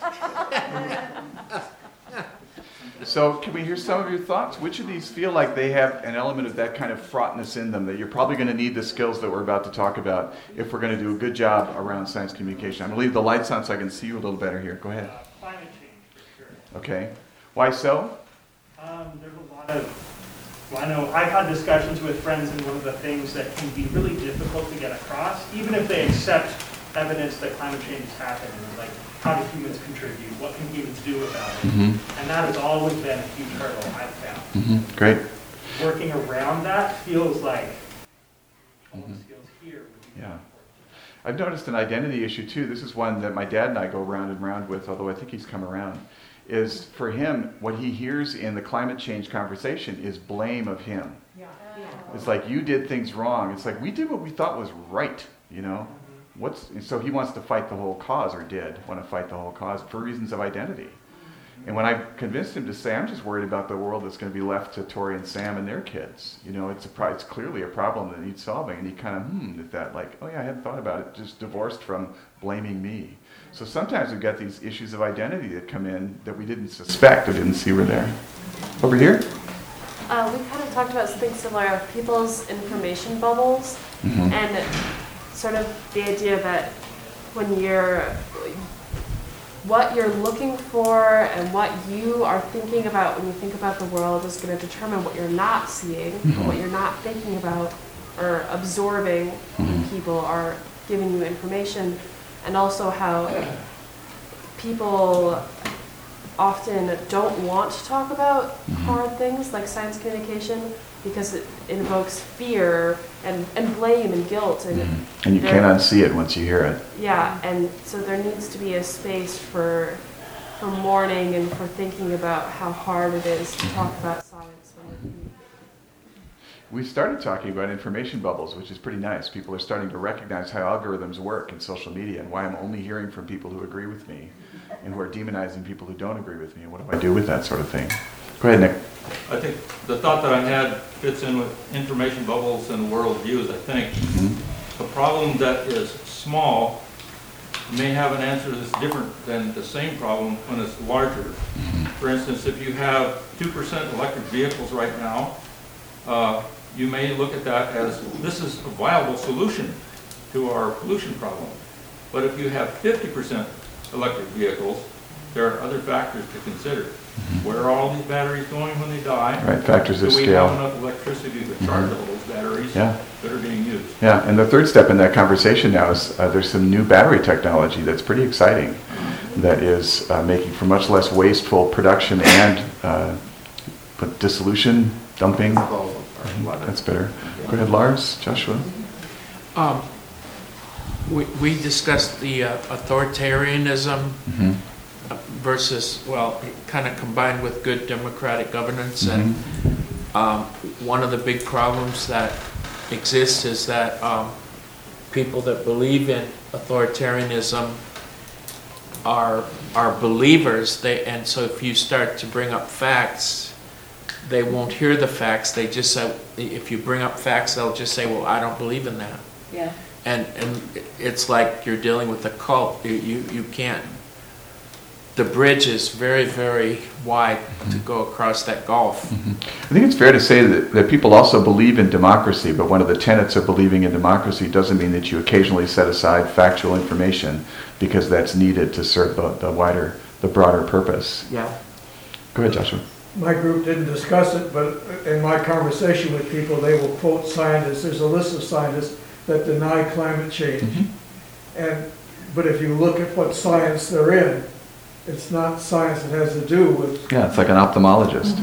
So can we hear some of your thoughts? Which of these feel like they have an element of that kind of fraughtness in them, that you're probably going to need the skills that we're about to talk about if we're going to do a good job around science communication? I'm going to leave the lights on so I can see you a little better here. Go ahead. Uh, climate change, for sure. Okay. Why so? Um, there's a lot of, well, I know I've had discussions with friends, and one of the things that can be really difficult to get across, even if they accept evidence that climate change is happening, is like, how do humans contribute? What can humans do about it? Mm-hmm. And that has always been a huge hurdle I've found. Mm-hmm. Great. Working around that feels like all Mm-hmm. the skills here would be Yeah. important. I've noticed an identity issue too. This is one that my dad and I go round and round with, although I think he's come around. Is for him, what he hears in the climate change conversation is blame of him. Yeah. It's like, you did things wrong. It's like, we did what we thought was right, you know? What's so he wants to fight the whole cause, or did want to fight the whole cause for reasons of identity. And when I convinced him to say, I'm just worried about the world that's going to be left to Tori and Sam and their kids. You know, it's a pro- it's clearly a problem that needs solving. And he kind of hmm at that, like, oh yeah, I hadn't thought about it. Just divorced from blaming me. So sometimes we've got these issues of identity that come in that we didn't suspect or didn't see were there. Over here? Uh, we kind of talked about something similar of people's information bubbles, Mm-hmm. and sort of the idea that when you're, what you're looking for and what you are thinking about when you think about the world is going to determine what you're not seeing, Mhm. what you're not thinking about or absorbing when Mhm. people are giving you information, and also how people often don't want to talk about Mhm. hard things like science communication because it invokes fear and, and blame and guilt. And, Mm-hmm. And you there- can't unsee it once you hear it. Yeah, and so there needs to be a space for, for mourning and for thinking about how hard it is to talk about science when you're We started talking about information bubbles, which is pretty nice. People are starting to recognize how algorithms work in social media and why I'm only hearing from people who agree with me and who are demonizing people who don't agree with me. And what do I do with that sort of thing? Go ahead, Nick. I think the thought that I had fits in with information bubbles and worldviews, I think. Mm-hmm. A problem that is small may have an answer that's different than the same problem when it's larger. Mm-hmm. For instance, if you have two percent electric vehicles right now, uh, you may look at that as this is a viable solution to our pollution problem. But if you have fifty percent electric vehicles, there are other factors to consider. Mm-hmm. Where are all these batteries going when they die? Right, factors of Do we scale. have enough electricity to charge Mhm. all those batteries Yeah. that are being used? Yeah, and the third step in that conversation now is uh, there's some new battery technology that's pretty exciting that is uh, making for much less wasteful production and uh, but dissolution, dumping. That's better. Go ahead, Lars, Joshua. Um, we, we discussed the uh, authoritarianism Mhm. versus, well, kind of combined with good democratic governance. And um, one of the big problems that exists is that um, people that believe in authoritarianism are are believers. They and so if you start to bring up facts, they won't hear the facts. They just say, if you bring up facts, they'll just say, "Well, I don't believe in that." Yeah. And and it's like you're dealing with a cult. You you, you can't. The bridge is very, very wide to go across that gulf. Mm-hmm. I think it's fair to say that, that people also believe in democracy, but one of the tenets of believing in democracy doesn't mean that you occasionally set aside factual information because that's needed to serve the, the wider, the broader purpose. Yeah. Go ahead, Joshua. My group didn't discuss it, but in my conversation with people, they will quote scientists. There's a list of scientists that deny climate change. Mm-hmm. And, but if you look at what science they're in, it's not science that has to do with... Yeah, it's like an ophthalmologist.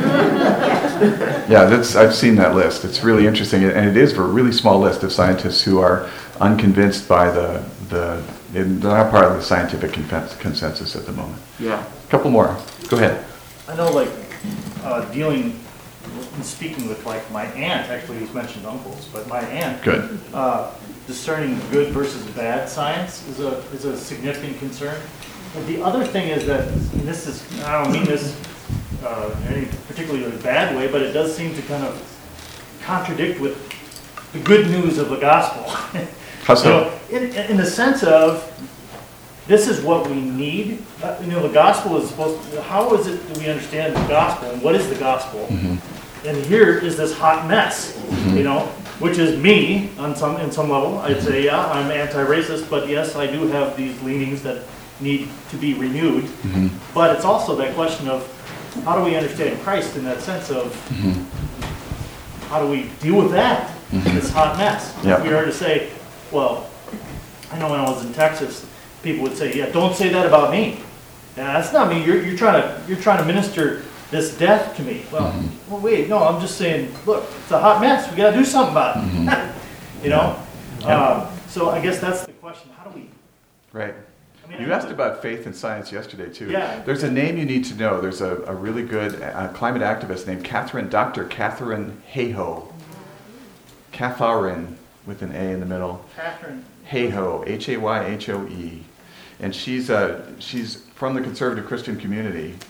Yeah, that's, I've seen that list. It's really interesting, and it is for a really small list of scientists who are unconvinced by the, the they're not part of the scientific consensus at the moment. Yeah. A couple more. Go ahead. I know, like, uh, dealing and speaking with, like, my aunt, actually, he's mentioned uncles, but my aunt. Good. Uh, discerning good versus bad science is a, is a significant concern. But the other thing is that, and this is, I don't mean this uh, in any particularly bad way, but it does seem to kind of contradict with the good news of the gospel. How so? You know, in, in the sense of, this is what we need. Uh, you know, the gospel is supposed to, how is it that we understand the gospel, and what is the gospel? Mm-hmm. And here is this hot mess, Mm-hmm. you know, which is me on some, in some level. I'd say, yeah, I'm anti-racist, but yes, I do have these leanings that need to be renewed. Mm-hmm. But it's also that question of, how do we understand Christ in that sense of, Mm-hmm. how do we deal with that, Mhm. this hot mess? Yeah. If we were to say, well, I know when I was in Texas, people would say, yeah, don't say that about me. Yeah, that's not me. You're, you're trying to you're trying to minister this death to me. Well, Mhm. well, wait, no, I'm just saying, look, it's a hot mess. We got to do something about it. Mhm. You know. Yeah. Um, so I guess that's the question. How do we? Right. I mean, You I- asked about faith and science yesterday, too. Yeah. There's a name you need to know. There's a, a really good uh, climate activist named Catherine, Doctor Catherine Hayhoe. Catherine, with an A in the middle. Catherine. Hayhoe, H A Y H O E. And she's, uh, she's from the conservative Christian community.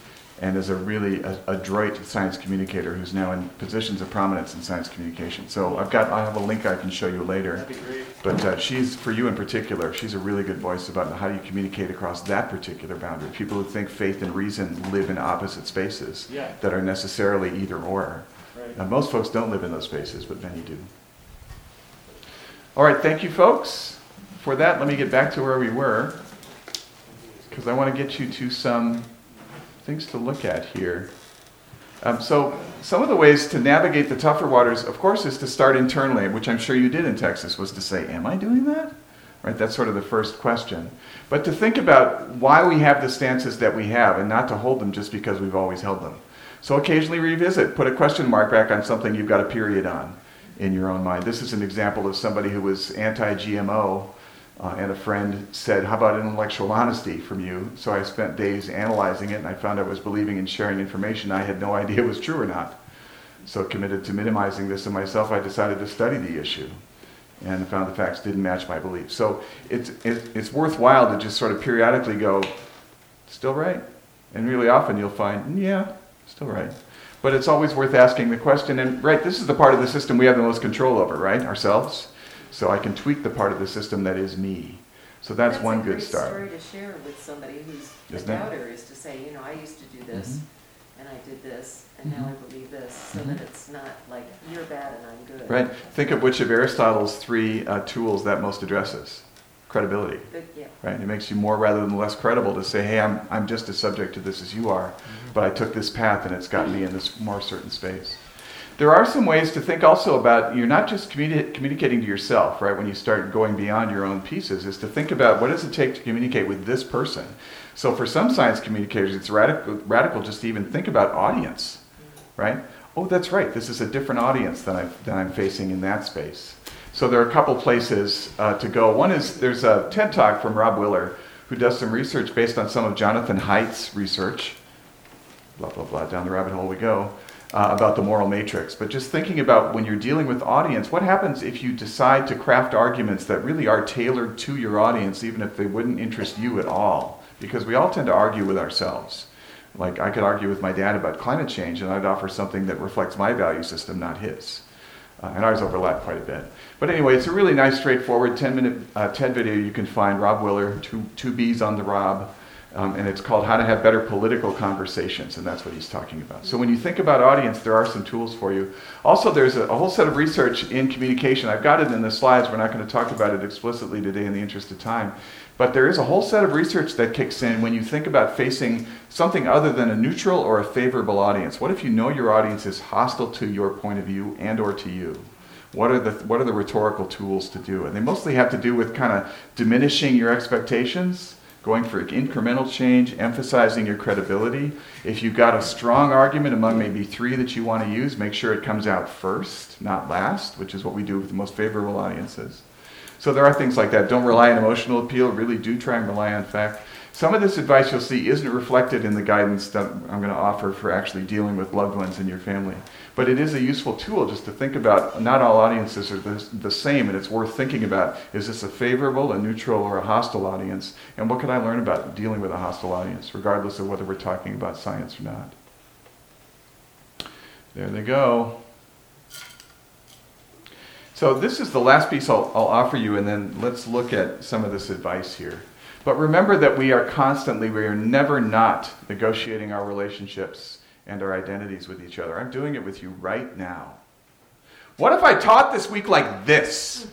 and is a really a- adroit science communicator who's now in positions of prominence in science communication. So I've got, I have a link I can show you later. That'd be great. But uh, she's, for you in particular, she's a really good voice about how you communicate across that particular boundary. People who think faith and reason live in opposite spaces Yeah. that are necessarily either or. Right. Now, most folks don't live in those spaces, but many do. All right, thank you, folks. For that, let me get back to where we were, because I want to get you to some things to look at here. Um, so some of the ways to navigate the tougher waters, of course, is to start internally, which I'm sure you did in Texas, was to say, am I doing that? Right, that's sort of the first question. But to think about why we have the stances that we have and not to hold them just because we've always held them. So occasionally revisit, put a question mark back on something you've got a period on in your own mind. This is an example of somebody who was anti-G M O, uh, and a friend said, how about intellectual honesty from you? So I spent days analyzing it, and I found I was believing in sharing information I had no idea was true or not. So committed to minimizing this in myself, I decided to study the issue and found the facts didn't match my beliefs. So it's, it, it's worthwhile to just sort of periodically go, still right? And really often you'll find, yeah, still right. But it's always worth asking the question, and right, this is the part of the system we have the most control over, right? Ourselves. So I can tweak the part of the system that is me. So that's, one good start. That's a great story to share with somebody who's Isn't a it? doubter, is to say, you know, I used to do this, Mhm. and I did this, and now I believe this, so Mhm. that it's not like, you're bad and I'm good. Right. Think of which of Aristotle's three uh, tools that most addresses. Credibility. But, yeah. Right? It makes you more rather than less credible to say, hey, I'm, I'm just as subject to this as you are, but I took this path and it's gotten me in this more certain space. There are some ways to think also about, you're not just communi- communicating to yourself, right? When you start going beyond your own pieces, is to think about what does it take to communicate with this person. So for some science communicators, it's radical, radical just to even think about audience, right? Oh, that's right, this is a different audience than, I, than I'm facing in that space. So there are a couple places uh, to go. One is, there's a TED Talk from Rob Willer, who does some research based on some of Jonathan Haidt's research, blah, blah, blah, down the rabbit hole we go, uh, about the moral matrix. But just thinking about when you're dealing with audience, what happens if you decide to craft arguments that really are tailored to your audience, even if they wouldn't interest you at all? Because we all tend to argue with ourselves. Like, I could argue with my dad about climate change, and I'd offer something that reflects my value system, not his. Uh, and ours overlap quite a bit. But anyway, it's a really nice, straightforward ten-minute uh, TED video you can find. Rob Willer, two, two B's on the Rob. Um, and it's called How to Have Better Political Conversations, and that's what he's talking about. So when you think about audience, there are some tools for you. Also, there's a, a whole set of research in communication. I've got it in the slides. We're not going to talk about it explicitly today in the interest of time. But there is a whole set of research that kicks in when you think about facing something other than a neutral or a favorable audience. What if you know your audience is hostile to your point of view and or to you? What are the what are the rhetorical tools to do? And they mostly have to do with kind of diminishing your expectations, going for incremental change, emphasizing your credibility. If you've got a strong argument among maybe three that you want to use, make sure it comes out first, not last, which is what we do with the most favorable audiences. So there are things like that. Don't rely on emotional appeal. Really do try and rely on fact. Some of this advice you'll see isn't reflected in the guidance that I'm going to offer for actually dealing with loved ones in your family. But it is a useful tool just to think about. Not all audiences are the, the same, and it's worth thinking about. Is this a favorable, a neutral, or a hostile audience? And what can I learn about dealing with a hostile audience, regardless of whether we're talking about science or not? There they go. So this is the last piece I'll, I'll offer you, and then let's look at some of this advice here. But remember that we are constantly, we are never not negotiating our relationships and our identities with each other. I'm doing it with you right now. What if I taught this week like this?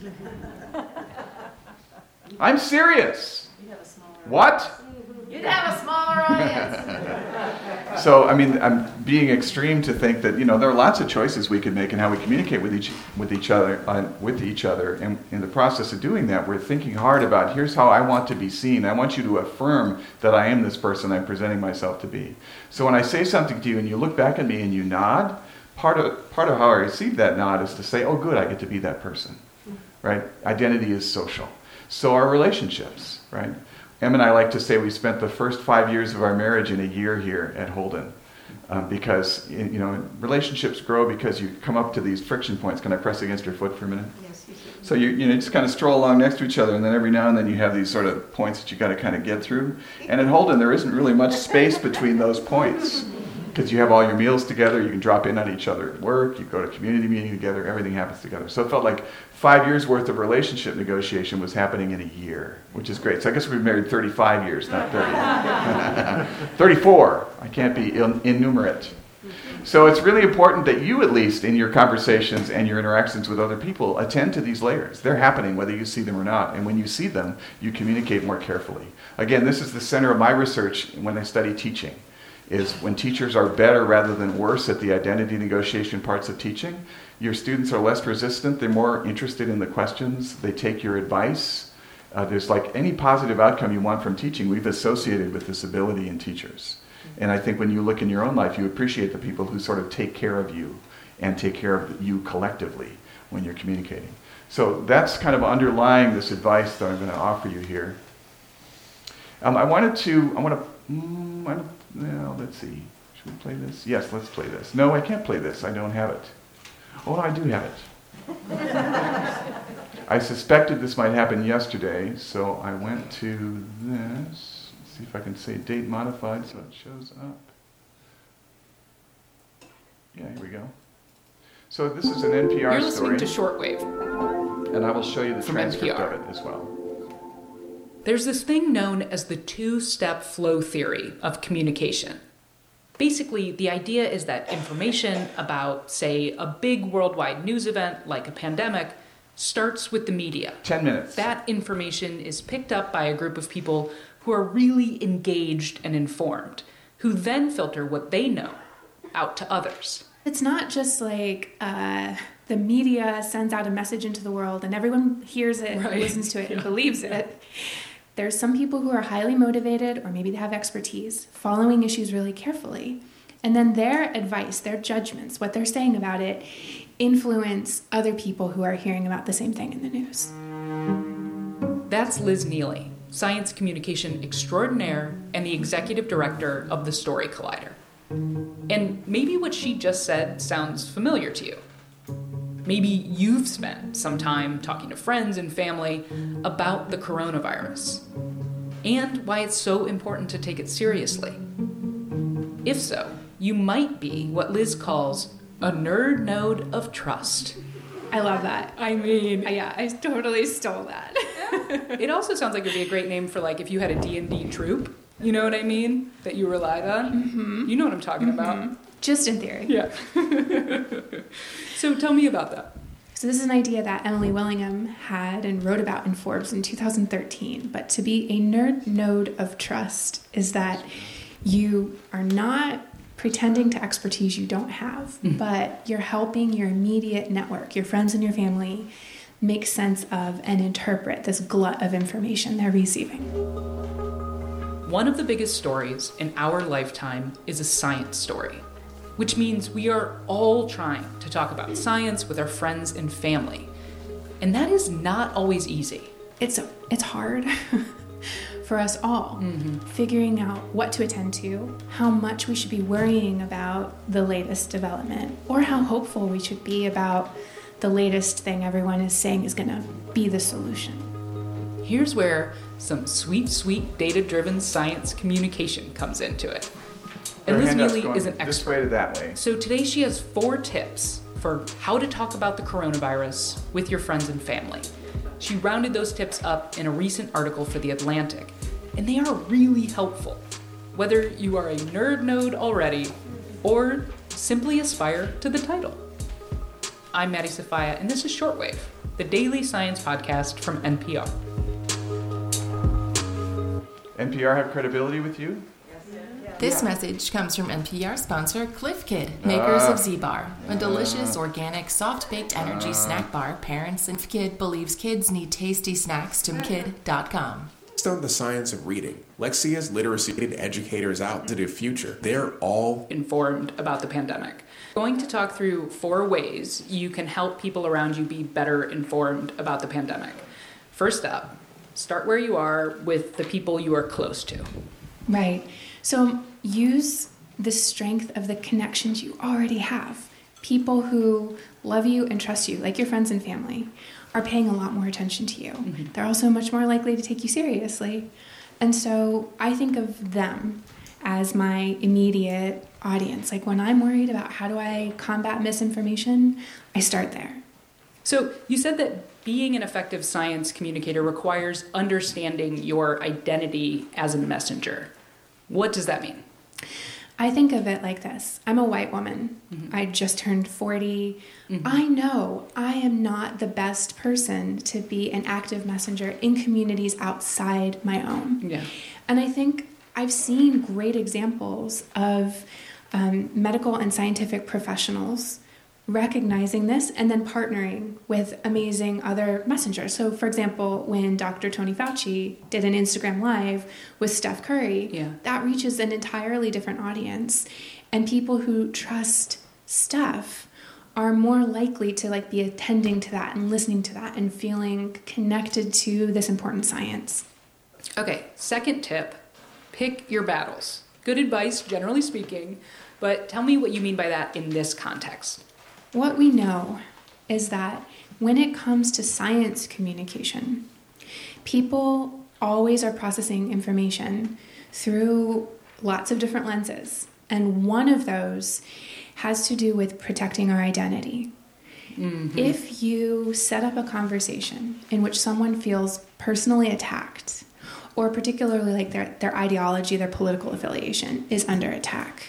I'm serious. What? You'd have a smaller audience. So, I mean, I'm being extreme to think that, you know, there are lots of choices we could make in how we communicate with each with each other, uh, with each other. And in the process of doing that, we're thinking hard about, here's how I want to be seen. I want you to affirm that I am this person I'm presenting myself to be. So when I say something to you and you look back at me and you nod, part of part of how I receive that nod is to say, oh, good, I get to be that person, right? Identity is social. So are relationships, right? Em and I like to say we spent the first five years of our marriage in a year here at Holden, um, because you know relationships grow because you come up to these friction points. Can I press against your foot for a minute? Yes, you should. So you you know just kind of stroll along next to each other, and then every now and then you have these sort of points that you got to kind of get through. And at Holden, there isn't really much space between those points. because you have all your meals together, you can drop in on each other at work, you go to community meeting together, everything happens together. So it felt like five years worth of relationship negotiation was happening in a year, which is great. So I guess we've been married thirty-five years, not thirty. thirty-four, I can't be innumerate. So it's really important that you, at least in your conversations and your interactions with other people, attend to these layers. They're happening whether you see them or not. And when you see them, you communicate more carefully. Again, this is the center of my research when I study teaching, is when teachers are better rather than worse at the identity negotiation parts of teaching, your students are less resistant, they're more interested in the questions, they take your advice. Uh, there's like any positive outcome you want from teaching, we've associated with this ability in teachers. And I think when you look in your own life, you appreciate the people who sort of take care of you and take care of you collectively when you're communicating. So that's kind of underlying this advice that I'm going to offer you here. Um, I wanted to, I want to, mm, I don't, no, let's see. Should we play this? Yes, let's play this. No, I can't play this. I don't have it. Oh, no, I do have it. I suspected this might happen yesterday, so I went to this. See if I can say date modified so it shows up. Yeah, here we go. So this is an N P R You're listening story. to Shortwave. And I will show you the From transcript N P R. of it as well. There's this thing known as the two-step flow theory of communication. Basically, the idea is that information about, say, a big worldwide news event like a pandemic starts with the media. Ten minutes. That information is picked up by a group of people who are really engaged and informed, who then filter what they know out to others. It's not just like uh, the media sends out a message into the world and everyone hears it, Right. listens to it, Yeah. and believes it. There's some people who are highly motivated, or maybe they have expertise, following issues really carefully. And then their advice, their judgments, what they're saying about it, influence other people who are hearing about the same thing in the news. That's Liz Neely, science communication extraordinaire and the executive director of the Story Collider. And maybe what she just said sounds familiar to you. Maybe you've spent some time talking to friends and family about the coronavirus and why it's so important to take it seriously. If so, you might be what Liz calls a nerd node of trust. I love that. I mean, yeah, I totally stole that. It also sounds like it would be a great name for, like, if you had a D and D troop, you know what I mean, that you relied on. Mm-hmm. You know what I'm talking Mm-hmm. about. Just in theory. Yeah. So tell me about that. So this is an idea that Emily Willingham had and wrote about in Forbes in two thousand thirteen. But to be a nerd node of trust is that you are not pretending to expertise you don't have, Mhm. but you're helping your immediate network, your friends and your family, make sense of and interpret this glut of information they're receiving. One of the biggest stories in our lifetime is a science story, which means we are all trying to talk about science with our friends and family. And that is not always easy. It's it's hard for us all, Mm-hmm. figuring out what to attend to, how much we should be worrying about the latest development, or how hopeful we should be about the latest thing everyone is saying is going to be the solution. Here's where some sweet, sweet data-driven science communication comes into it. And Her Liz handout's Neely going is an this expert. way to that way. So today she has four tips for how to talk about the coronavirus with your friends and family. She rounded those tips up in a recent article for The Atlantic, and they are really helpful, whether you are a nerd node already or simply aspire to the title. I'm Maddie Sophia, and this is Shortwave, the daily science podcast from N P R. N P R have credibility with you? This message comes from N P R sponsor Cliff Kid, makers Ah. of Z-Bar, a delicious, Ah. organic, soft-baked energy Ah. snack bar parents and Kid believes kids need tasty snacks to kid dot com. Based on the science of reading, Lexia's literacy educators out to the future. They're all informed about the pandemic. Going to talk through four ways you can help people around you be better informed about the pandemic. First up, start where you are with the people you are close to. Right. So use the strength of the connections you already have. People who love you and trust you, like your friends and family, are paying a lot more attention to you. Mm-hmm. They're also much more likely to take you seriously. And so I think of them as my immediate audience. Like when I'm worried about how do I combat misinformation, I start there. So you said that being an effective science communicator requires understanding your identity as a messenger. What does that mean? I think of it like this. I'm a white woman. Mm-hmm. I just turned forty. Mm-hmm. I know I am not the best person to be an active messenger in communities outside my own. Yeah. And I think I've seen great examples of um, medical and scientific professionals recognizing this and then partnering with amazing other messengers. So, for example, when Doctor Tony Fauci did an Instagram Live with Steph Curry, yeah. that reaches an entirely different audience. And people who trust Steph are more likely to like be attending to that and listening to that and feeling connected to this important science. Okay, second tip, pick your battles. Good advice, generally speaking, but tell me what you mean by that in this context. What we know is that when it comes to science communication, people always are processing information through lots of different lenses. And one of those has to do with protecting our identity. Mm-hmm. If you set up a conversation in which someone feels personally attacked, or particularly like their, their ideology, their political affiliation is under attack,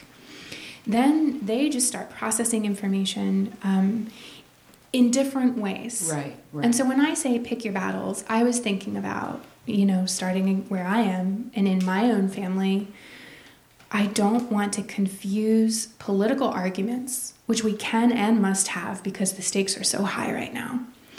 then they just start processing information um, in different ways. Right, right. And so when I say pick your battles, I was thinking about, you know, starting where I am and in my own family, I don't want to confuse political arguments, which we can and must have because the stakes are so high right now,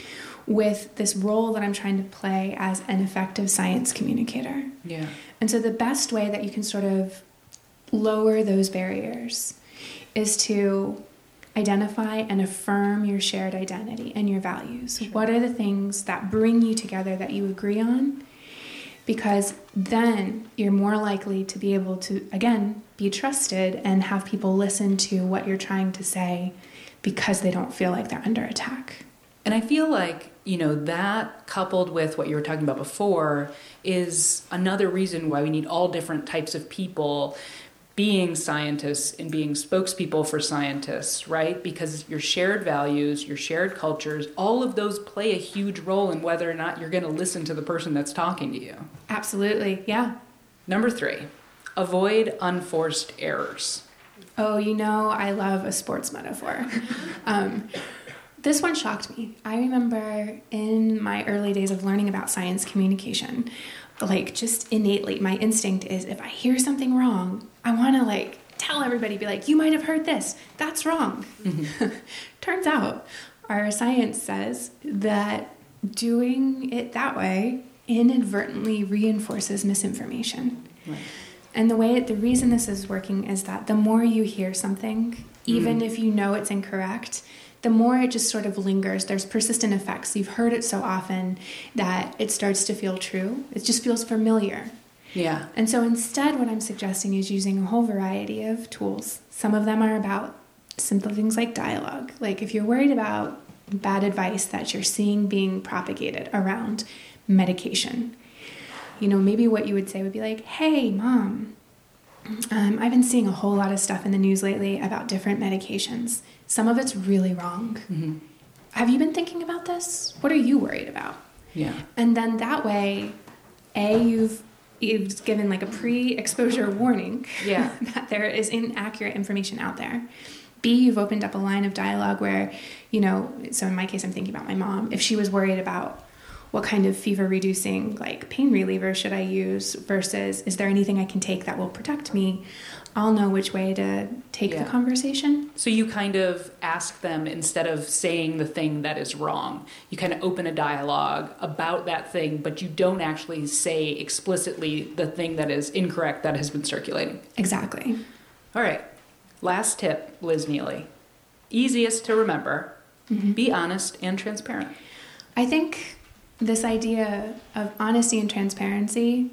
with this role that I'm trying to play as an effective science communicator. Yeah. And so the best way that you can sort of lower those barriers is to identify and affirm your shared identity and your values. Sure. What are the things that bring you together that you agree on? Because then you're more likely to be able to, again, be trusted and have people listen to what you're trying to say because they don't feel like they're under attack. And I feel like, you know, that coupled with what you were talking about before is another reason why we need all different types of people being scientists and being spokespeople for scientists, right? Because your shared values, your shared cultures, all of those play a huge role in whether or not you're going to listen to the person that's talking to you. Absolutely, yeah. Number three, avoid unforced errors. Oh, you know, I love a sports metaphor. um, this one shocked me. I remember in my early days of learning about science communication, like just innately, my instinct is if I hear something wrong, I want to like tell everybody, be like, you might have heard this. That's wrong. Mm-hmm. Turns out our science says that doing it that way inadvertently reinforces misinformation. Right. And the way, the reason this is working is that the more you hear something, even mm. if you know it's incorrect, the more it just sort of lingers. There's persistent effects. You've heard it so often that it starts to feel true. It just feels familiar. Yeah. And so instead, what I'm suggesting is using a whole variety of tools. Some of them are about simple things like dialogue. Like if you're worried about bad advice that you're seeing being propagated around medication, you know, maybe what you would say would be like, hey, Mom, um, I've been seeing a whole lot of stuff in the news lately about different medications. Some of it's really wrong. Mm-hmm. Have you been thinking about this? What are you worried about? Yeah. And then that way, A, you've, you've given like a pre-exposure warning yeah. that there is inaccurate information out there. B, you've opened up a line of dialogue where, you know, so in my case, I'm thinking about my mom. If she was worried about what kind of fever reducing, like pain reliever should I use versus is there anything I can take that will protect me? I'll know which way to take yeah. the conversation. So you kind of ask them instead of saying the thing that is wrong. You kind of open a dialogue about that thing, but you don't actually say explicitly the thing that is incorrect that has been circulating. Exactly. All right. Last tip, Liz Neely. Easiest to remember. Mm-hmm. Be honest and transparent. I think this idea of honesty and transparency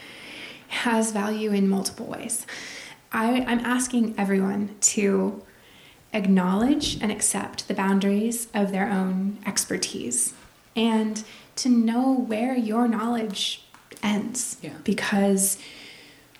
has value in multiple ways. I, I'm asking everyone to acknowledge and accept the boundaries of their own expertise and to know where your knowledge ends. Yeah. Because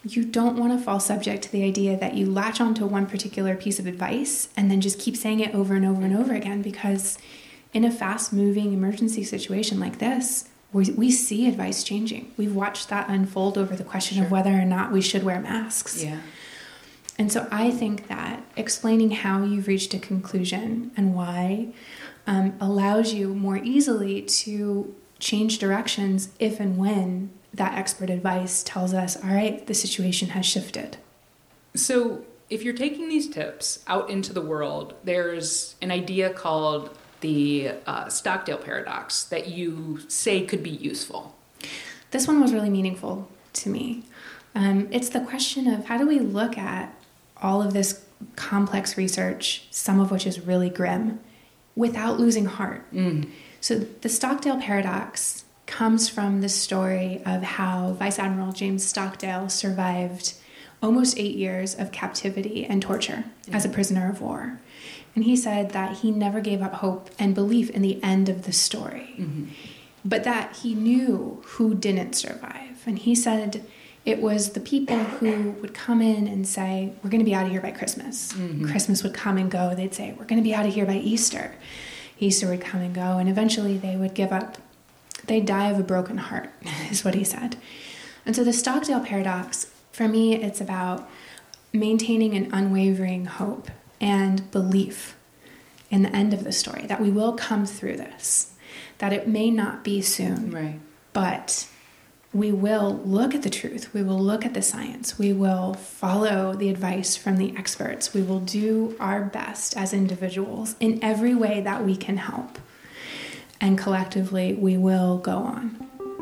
you don't want to fall subject to the idea that you latch onto one particular piece of advice and then just keep saying it over and over and over again, because in a fast-moving emergency situation like this, we, we see advice changing. We've watched that unfold over the question Sure. of whether or not we should wear masks. Yeah. And so I think that explaining how you've reached a conclusion and why um, allows you more easily to change directions if and when that expert advice tells us, all right, the situation has shifted. So if you're taking these tips out into the world, there's an idea called the uh, Stockdale paradox that you say could be useful. This one was really meaningful to me. Um, it's the question of how do we look at all of this complex research, some of which is really grim, without losing heart. Mm. So the Stockdale paradox comes from the story of how Vice Admiral James Stockdale survived almost eight years of captivity and torture as a prisoner of war. And he said that he never gave up hope and belief in the end of the story, Mm-hmm. but that he knew who didn't survive. And he said it was the people who would come in and say, we're going to be out of here by Christmas. Mhm. Christmas would come and go. They'd say, we're going to be out of here by Easter. Easter would come and go. And eventually they would give up. They'd die of a broken heart, is what he said. And so the Stockdale paradox, for me, it's about maintaining an unwavering hope and belief in the end of the story, that we will come through this, that it may not be soon, Right. but we will look at the truth, we will look at the science, we will follow the advice from the experts, we will do our best as individuals in every way that we can help, and collectively we will go on.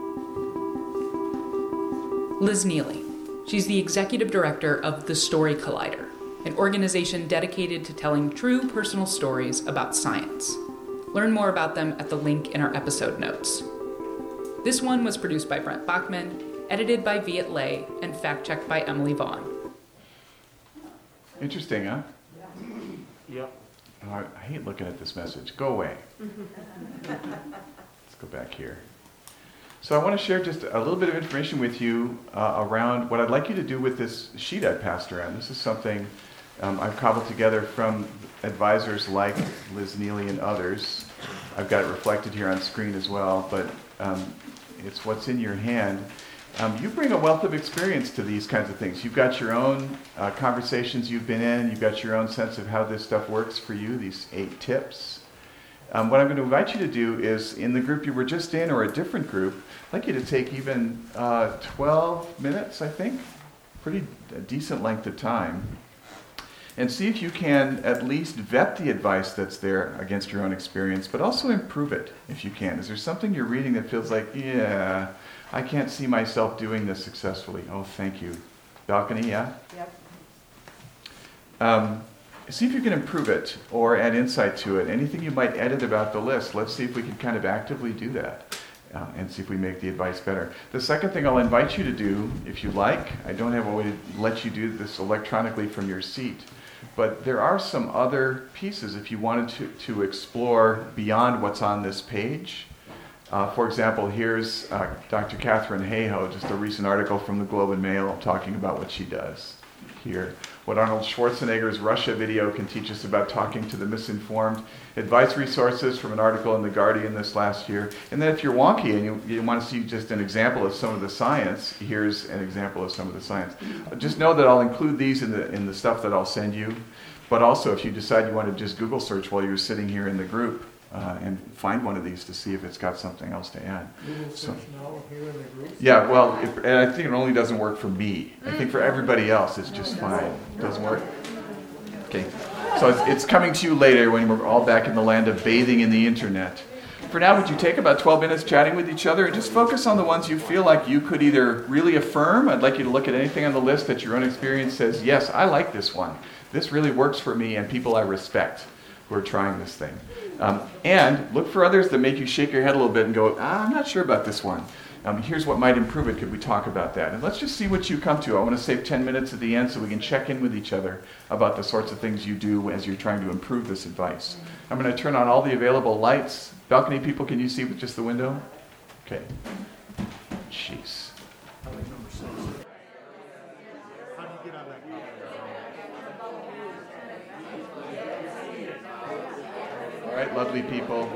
Liz Neely. She's the executive director of The Story Collider, an organization dedicated to telling true personal stories about science. Learn more about them at the link in our episode notes. This one was produced by Brent Bachman, edited by Viet Le, and fact-checked by Emily Vaughn. Interesting, huh? Yep. Oh, I, I hate looking at this message. Go away. Let's go back here. So I want to share just a little bit of information with you uh, around what I'd like you to do with this sheet I passed around. This is something um, I've cobbled together from advisors like Liz Neely and others. I've got it reflected here on screen as well, but um, it's what's in your hand. Um, you bring a wealth of experience to these kinds of things. You've got your own uh, conversations you've been in. You've got your own sense of how this stuff works for you, these eight tips. Um, what I'm going to invite you to do is, in the group you were just in or a different group, I'd like you to take even uh, twelve minutes, I think, pretty a decent length of time, and see if you can at least vet the advice that's there against your own experience, but also improve it if you can. Is there something you're reading that feels like, yeah, I can't see myself doing this successfully? Oh, thank you. Balcony, yeah? Yep. Um, see if you can improve it or add insight to it. Anything you might edit about the list, let's see if we can kind of actively do that uh, and see if we make the advice better. The second thing I'll invite you to do, if you like, I don't have a way to let you do this electronically from your seat, but there are some other pieces if you wanted to, to explore beyond what's on this page. Uh, for example, here's uh, Doctor Catherine Hayhoe, just a recent article from the Globe and Mail talking about what she does here. What Arnold Schwarzenegger's Russia video can teach us about talking to the misinformed. Advice resources from an article in The Guardian this last year. And then if you're wonky and you, you want to see just an example of some of the science, here's an example of some of the science. Just know that I'll include these in the, in the stuff that I'll send you. But also, if you decide you want to just Google search while you're sitting here in the group, Uh, and find one of these to see if it's got something else to add. Google So, search now here in the group? yeah, well, it, and I think it only doesn't work for me. I think for everybody else, it's just fine. It doesn't work. Okay, so it's, it's coming to you later when we're all back in the land of bathing in the internet. For now, would you take about twelve minutes chatting with each other and just focus on the ones you feel like you could either really affirm. I'd like you to look at anything on the list that your own experience says, yes, I like this one. This really works for me and people I respect who are trying this thing. Um, and look for others that make you shake your head a little bit and go, ah, I'm not sure about this one. Um, here's what might improve it. Could we talk about that? And let's just see what you come to. I want to save ten minutes at the end so we can check in with each other about the sorts of things you do as you're trying to improve this advice. I'm going to turn on all the available lights. Balcony people, can you see with just the window? Okay. Jeez. lovely people.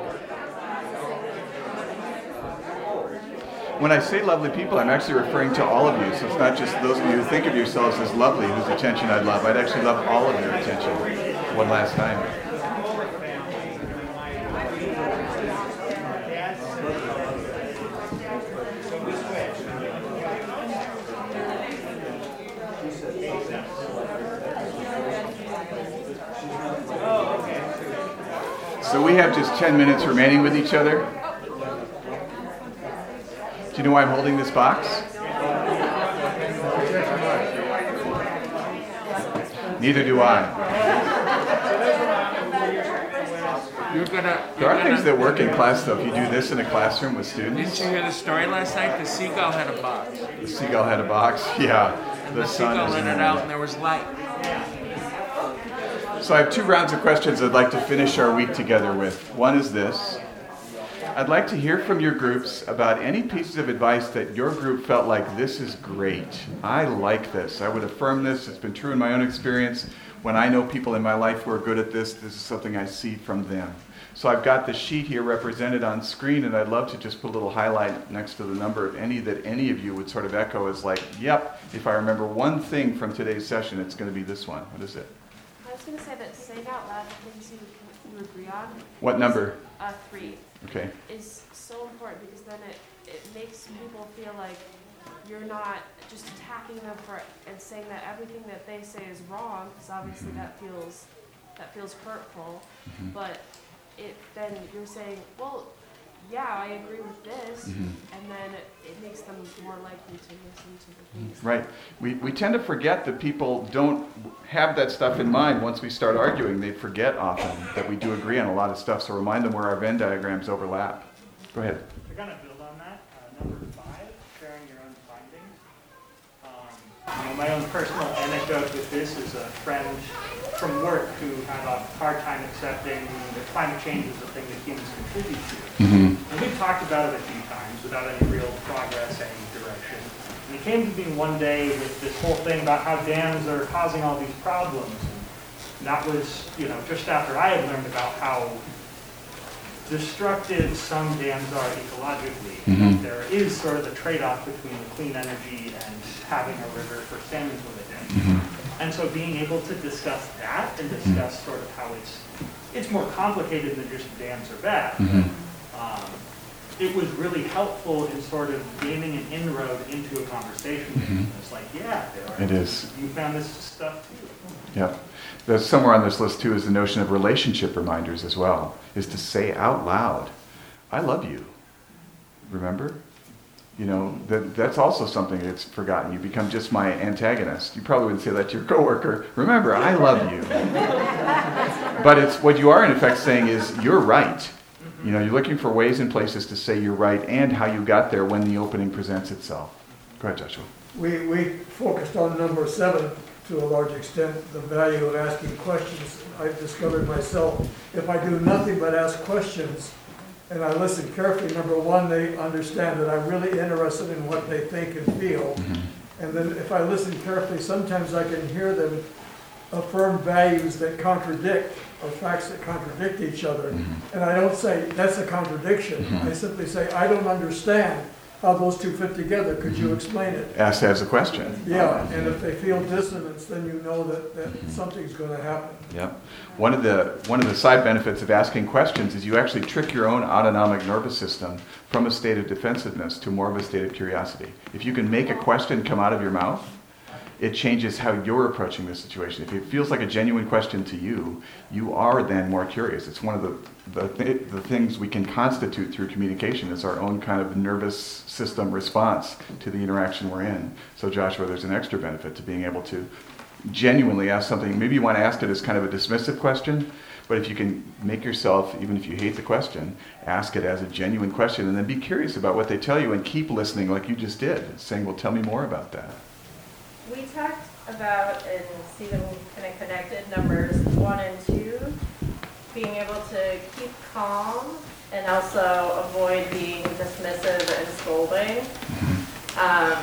When I say lovely people, I'm actually referring to all of you. So it's not just those of you who think of yourselves as lovely, whose attention I'd love. I'd actually love all of your attention one last time. So we have just ten minutes remaining with each other. Do you know why I'm holding this box? Neither do I. You're gonna. There are you're things gonna- that work in class, though. If you do this in a classroom with students. Didn't you hear the story last night? The seagull had a box. The seagull had a box. Yeah. The, The sun seagull is let in it the out wind. and there was light. So I have two rounds of questions I'd like to finish our week together with. One is this. I'd like to hear from your groups about any pieces of advice that your group felt like, this is great. I like this. I would affirm this. It's been true in my own experience. When I know people in my life who are good at this, this is something I see from them. So I've got the sheet here represented on screen, and I'd love to just put a little highlight next to the number of any that any of you would sort of echo as like, yep, if I remember one thing from today's session, it's going to be this one. What is it? I was going to say that saying out loud the things you, you agree on. What number? Uh, three. Okay. Is so important because then it, it makes people feel like you're not just attacking them for and saying that everything that they say is wrong, because obviously that feels that feels hurtful. Mhm. But it then you're saying, well, yeah, I agree with this, Mhm. and then it, it makes them more likely to listen to the things. Right. We, we tend to forget that people don't have that stuff in mind once we start arguing. They forget often that we do agree on a lot of stuff, so remind them where our Venn diagrams overlap. Go ahead. To kind of build on that, uh, number five, sharing your own findings. Um, you know, my own personal anecdote with this is a friend from work who had a hard time accepting that climate change is a thing that humans contribute to. Mm-hmm. And we've talked about it a few times without any real progress, any direction. And he came to me one day with this whole thing about how dams are causing all these problems. And that was, you know, just after I had learned about how destructive some dams are ecologically. Mhm. There is sort of the trade-off between clean energy and having a river for salmon to live in. Mhm. And so being able to discuss that and discuss sort of how it's it's more complicated than just dams are bad. Mhm. Um, it was really helpful in sort of gaining an inroad into a conversation. Mhm. It's like, yeah, there are, It is. you found this stuff too. Yep. There's somewhere on this list too is the notion of relationship reminders as well, is to say out loud, I love you. Remember? You know, that that's also something that's forgotten. You become just my antagonist. You probably wouldn't say that to your coworker. Remember, I love you. But it's what you are in effect saying is you're right. You know, you're looking for ways and places to say you're right and how you got there when the opening presents itself. Go ahead, Joshua. We, we focused on number seven to a large extent, the value of asking questions. I've discovered myself, if I do nothing but ask questions and I listen carefully, number one, they understand that I'm really interested in what they think and feel. Mm-hmm. And then if I listen carefully, sometimes I can hear them affirm values that contradict or facts that contradict each other. Mm-hmm. And I don't say, that's a contradiction. Mhm. I simply say, I don't understand how those two fit together. Could you explain it? Asked as a question. Yeah, and if they feel dissonance, then you know that, that something's going to happen. Yep. One of the one of the side benefits of asking questions is you actually trick your own autonomic nervous system from a state of defensiveness to more of a state of curiosity. If you can make a question come out of your mouth, it changes how you're approaching the situation. If it feels like a genuine question to you, you are then more curious. It's one of the the, th- the things we can constitute through communication is our own kind of nervous system response to the interaction we're in. So Joshua, there's an extra benefit to being able to genuinely ask something. Maybe you want to ask it as kind of a dismissive question, but if you can make yourself, even if you hate the question, ask it as a genuine question and then be curious about what they tell you and keep listening like you just did, saying, well, tell me more about that. We talked about, and Stephen kind of connected numbers one and two, being able to keep calm and also avoid being dismissive and scolding. Um,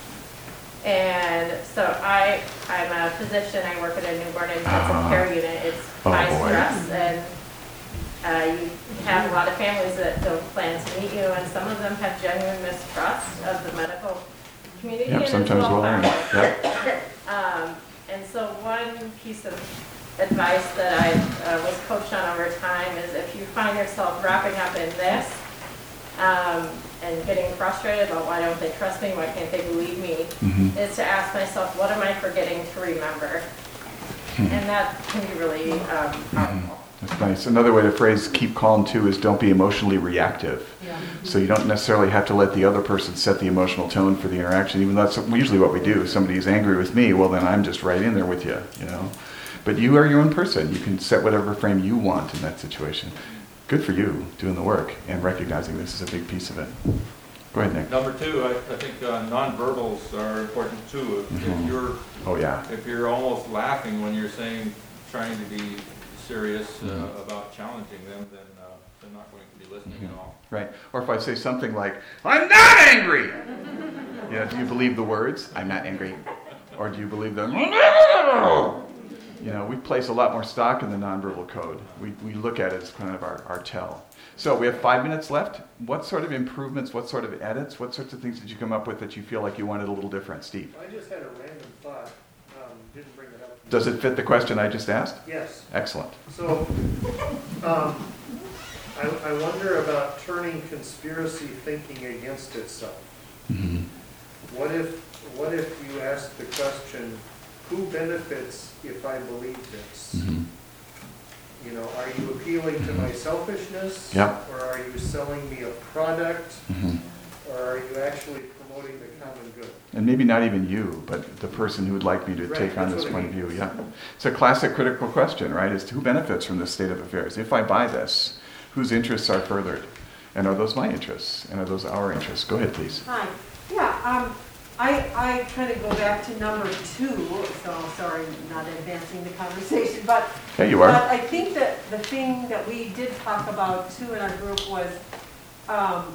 and so I, I'm a physician, I work at a newborn intensive Uh-huh. care unit. It's Oh, high boy. stress and uh, you have a lot of families that don't plan to meet you, and some of them have genuine mistrust of the medical community. Yep, and sometimes it's well we'll learn. founded. Yep. Um, and so one piece of advice that I uh, was coached on over time is if you find yourself wrapping up in this um, and getting frustrated about why don't they trust me, why can't they believe me, Mhm. is to ask myself, what am I forgetting to remember? Mhm. And that can be really um, powerful. That's nice. Another way to phrase keep calm too is don't be emotionally reactive. Yeah. So you don't necessarily have to let the other person set the emotional tone for the interaction, even though that's usually what we do. If somebody's angry with me, well then I'm just right in there with you, you know. But you are your own person. You can set whatever frame you want in that situation. Good for you doing the work and recognizing this is a big piece of it. Go ahead, Nick. Number two, I, I think uh, nonverbals are important too. If, Mhm. if you're, Oh yeah. if you're almost laughing when you're saying, trying to be serious uh, Mhm. about challenging them, then uh, they're not going to be listening at all. Right. Or if I say something like, I'm not angry! You know, do you believe the words, I'm not angry? Or do you believe them? You know, we place a lot more stock in the nonverbal code. We, we look at it as kind of our, our tell. So we have five minutes left. What sort of improvements, what sort of edits, what sorts of things did you come up with that you feel like you wanted a little different, Steve? I just had a random thought, um, didn't bring it up. Does it fit the question I just asked? Yes. Excellent. So, um, I, I wonder about turning conspiracy thinking against itself. Mm-hmm. What if, what if you ask the question, who benefits if I believe this? Mm-hmm. You know, are you appealing to my selfishness? Yep. Or are you selling me a product? Mm-hmm. Or are you actually promoting the common good? And maybe not even you, but the person who would like me to Right, take on that's this what I point of mean. view. Yeah. It's a classic critical question, right? Is who benefits from this state of affairs? If I buy this, whose interests are furthered? And are those my interests? And are those our interests? Go ahead, please. Hi. Yeah, um, I, I kind of go back to number two, so sorry, not advancing the conversation, but. Yeah, you are. But I think that the thing that we did talk about too in our group was, um,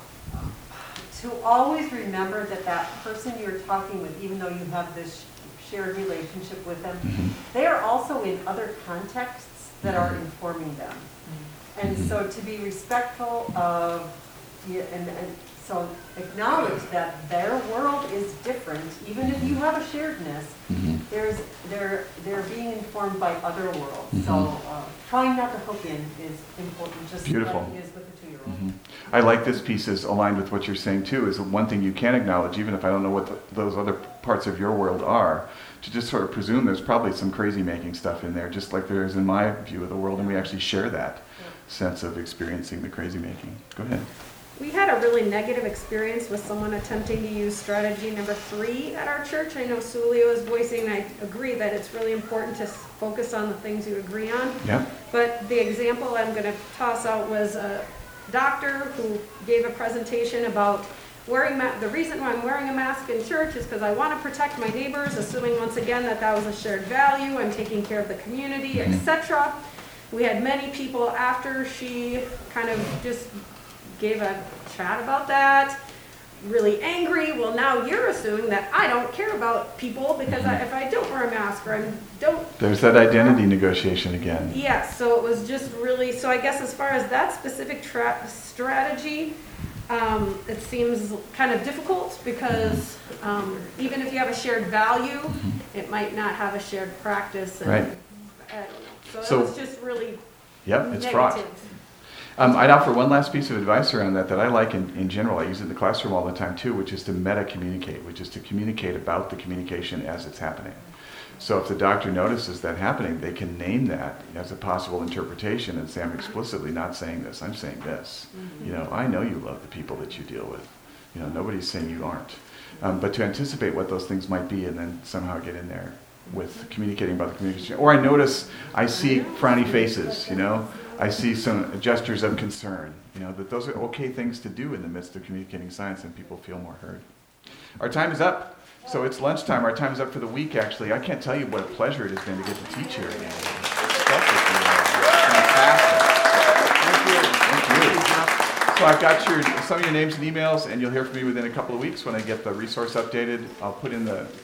to always remember that that person you're talking with, even though you have this shared relationship with them, Mhm. they are also in other contexts that are informing them. And Mhm. so to be respectful of, yeah, and, and so acknowledge that their world is different, even if you have a sharedness, Mhm. there's, they're, they're being informed by other worlds. So Mhm. uh, trying not to hook in is important, just Beautiful. like it is with the two-year-old. Mhm. I like this piece is aligned with what you're saying too, is one thing you can acknowledge, even if I don't know what the, those other parts of your world are, to just sort of presume there's probably some crazy making stuff in there, just like there is in my view of the world, and we actually share that sense of experiencing the crazy making. Go ahead. We had a really negative experience with someone attempting to use strategy number three at our church. I know Sulio is voicing, and I agree that it's really important to s- focus on the things you agree on. Yeah. But the example I'm going to toss out was a doctor who gave a presentation about wearing ma- the reason why I'm wearing a mask in church is because I want to protect my neighbors, assuming once again that that was a shared value. I'm taking care of the community, et cetera. We had many people after she kind of just gave a chat about that, really angry. Well, now you're assuming that I don't care about people because I, if I don't wear a mask or I don't. There's that identity negotiation again. Yeah, so it was just really, so I guess as far as that specific tra- strategy, um, it seems kind of difficult because um, even if you have a shared value, it might not have a shared practice. And, Right. I don't know. So, So- it was just really Yep, it's negative. fraught. Um, I'd offer one last piece of advice around that that I like in, in general. I use it in the classroom all the time too, which is to meta-communicate, which is to communicate about the communication as it's happening. So if the doctor notices that happening, they can name that as a possible interpretation and say, I'm explicitly not saying this, I'm saying this. You know, I know you love the people that you deal with. You know, nobody's saying you aren't. Um, but to anticipate what those things might be and then somehow get in there with communicating about the communication. Or I notice, I see frowny faces, you know, I see some gestures of concern, you know, that those are okay things to do in the midst of communicating science and people feel more heard. Our time is up. So it's lunchtime. Our time is up for the week, actually. I can't tell you what a pleasure it has been to get to teach here again. Fantastic. Thank you. Thank you. So I've got your, some of your names and emails, and you'll hear from me within a couple of weeks when I get the resource updated. I'll put in the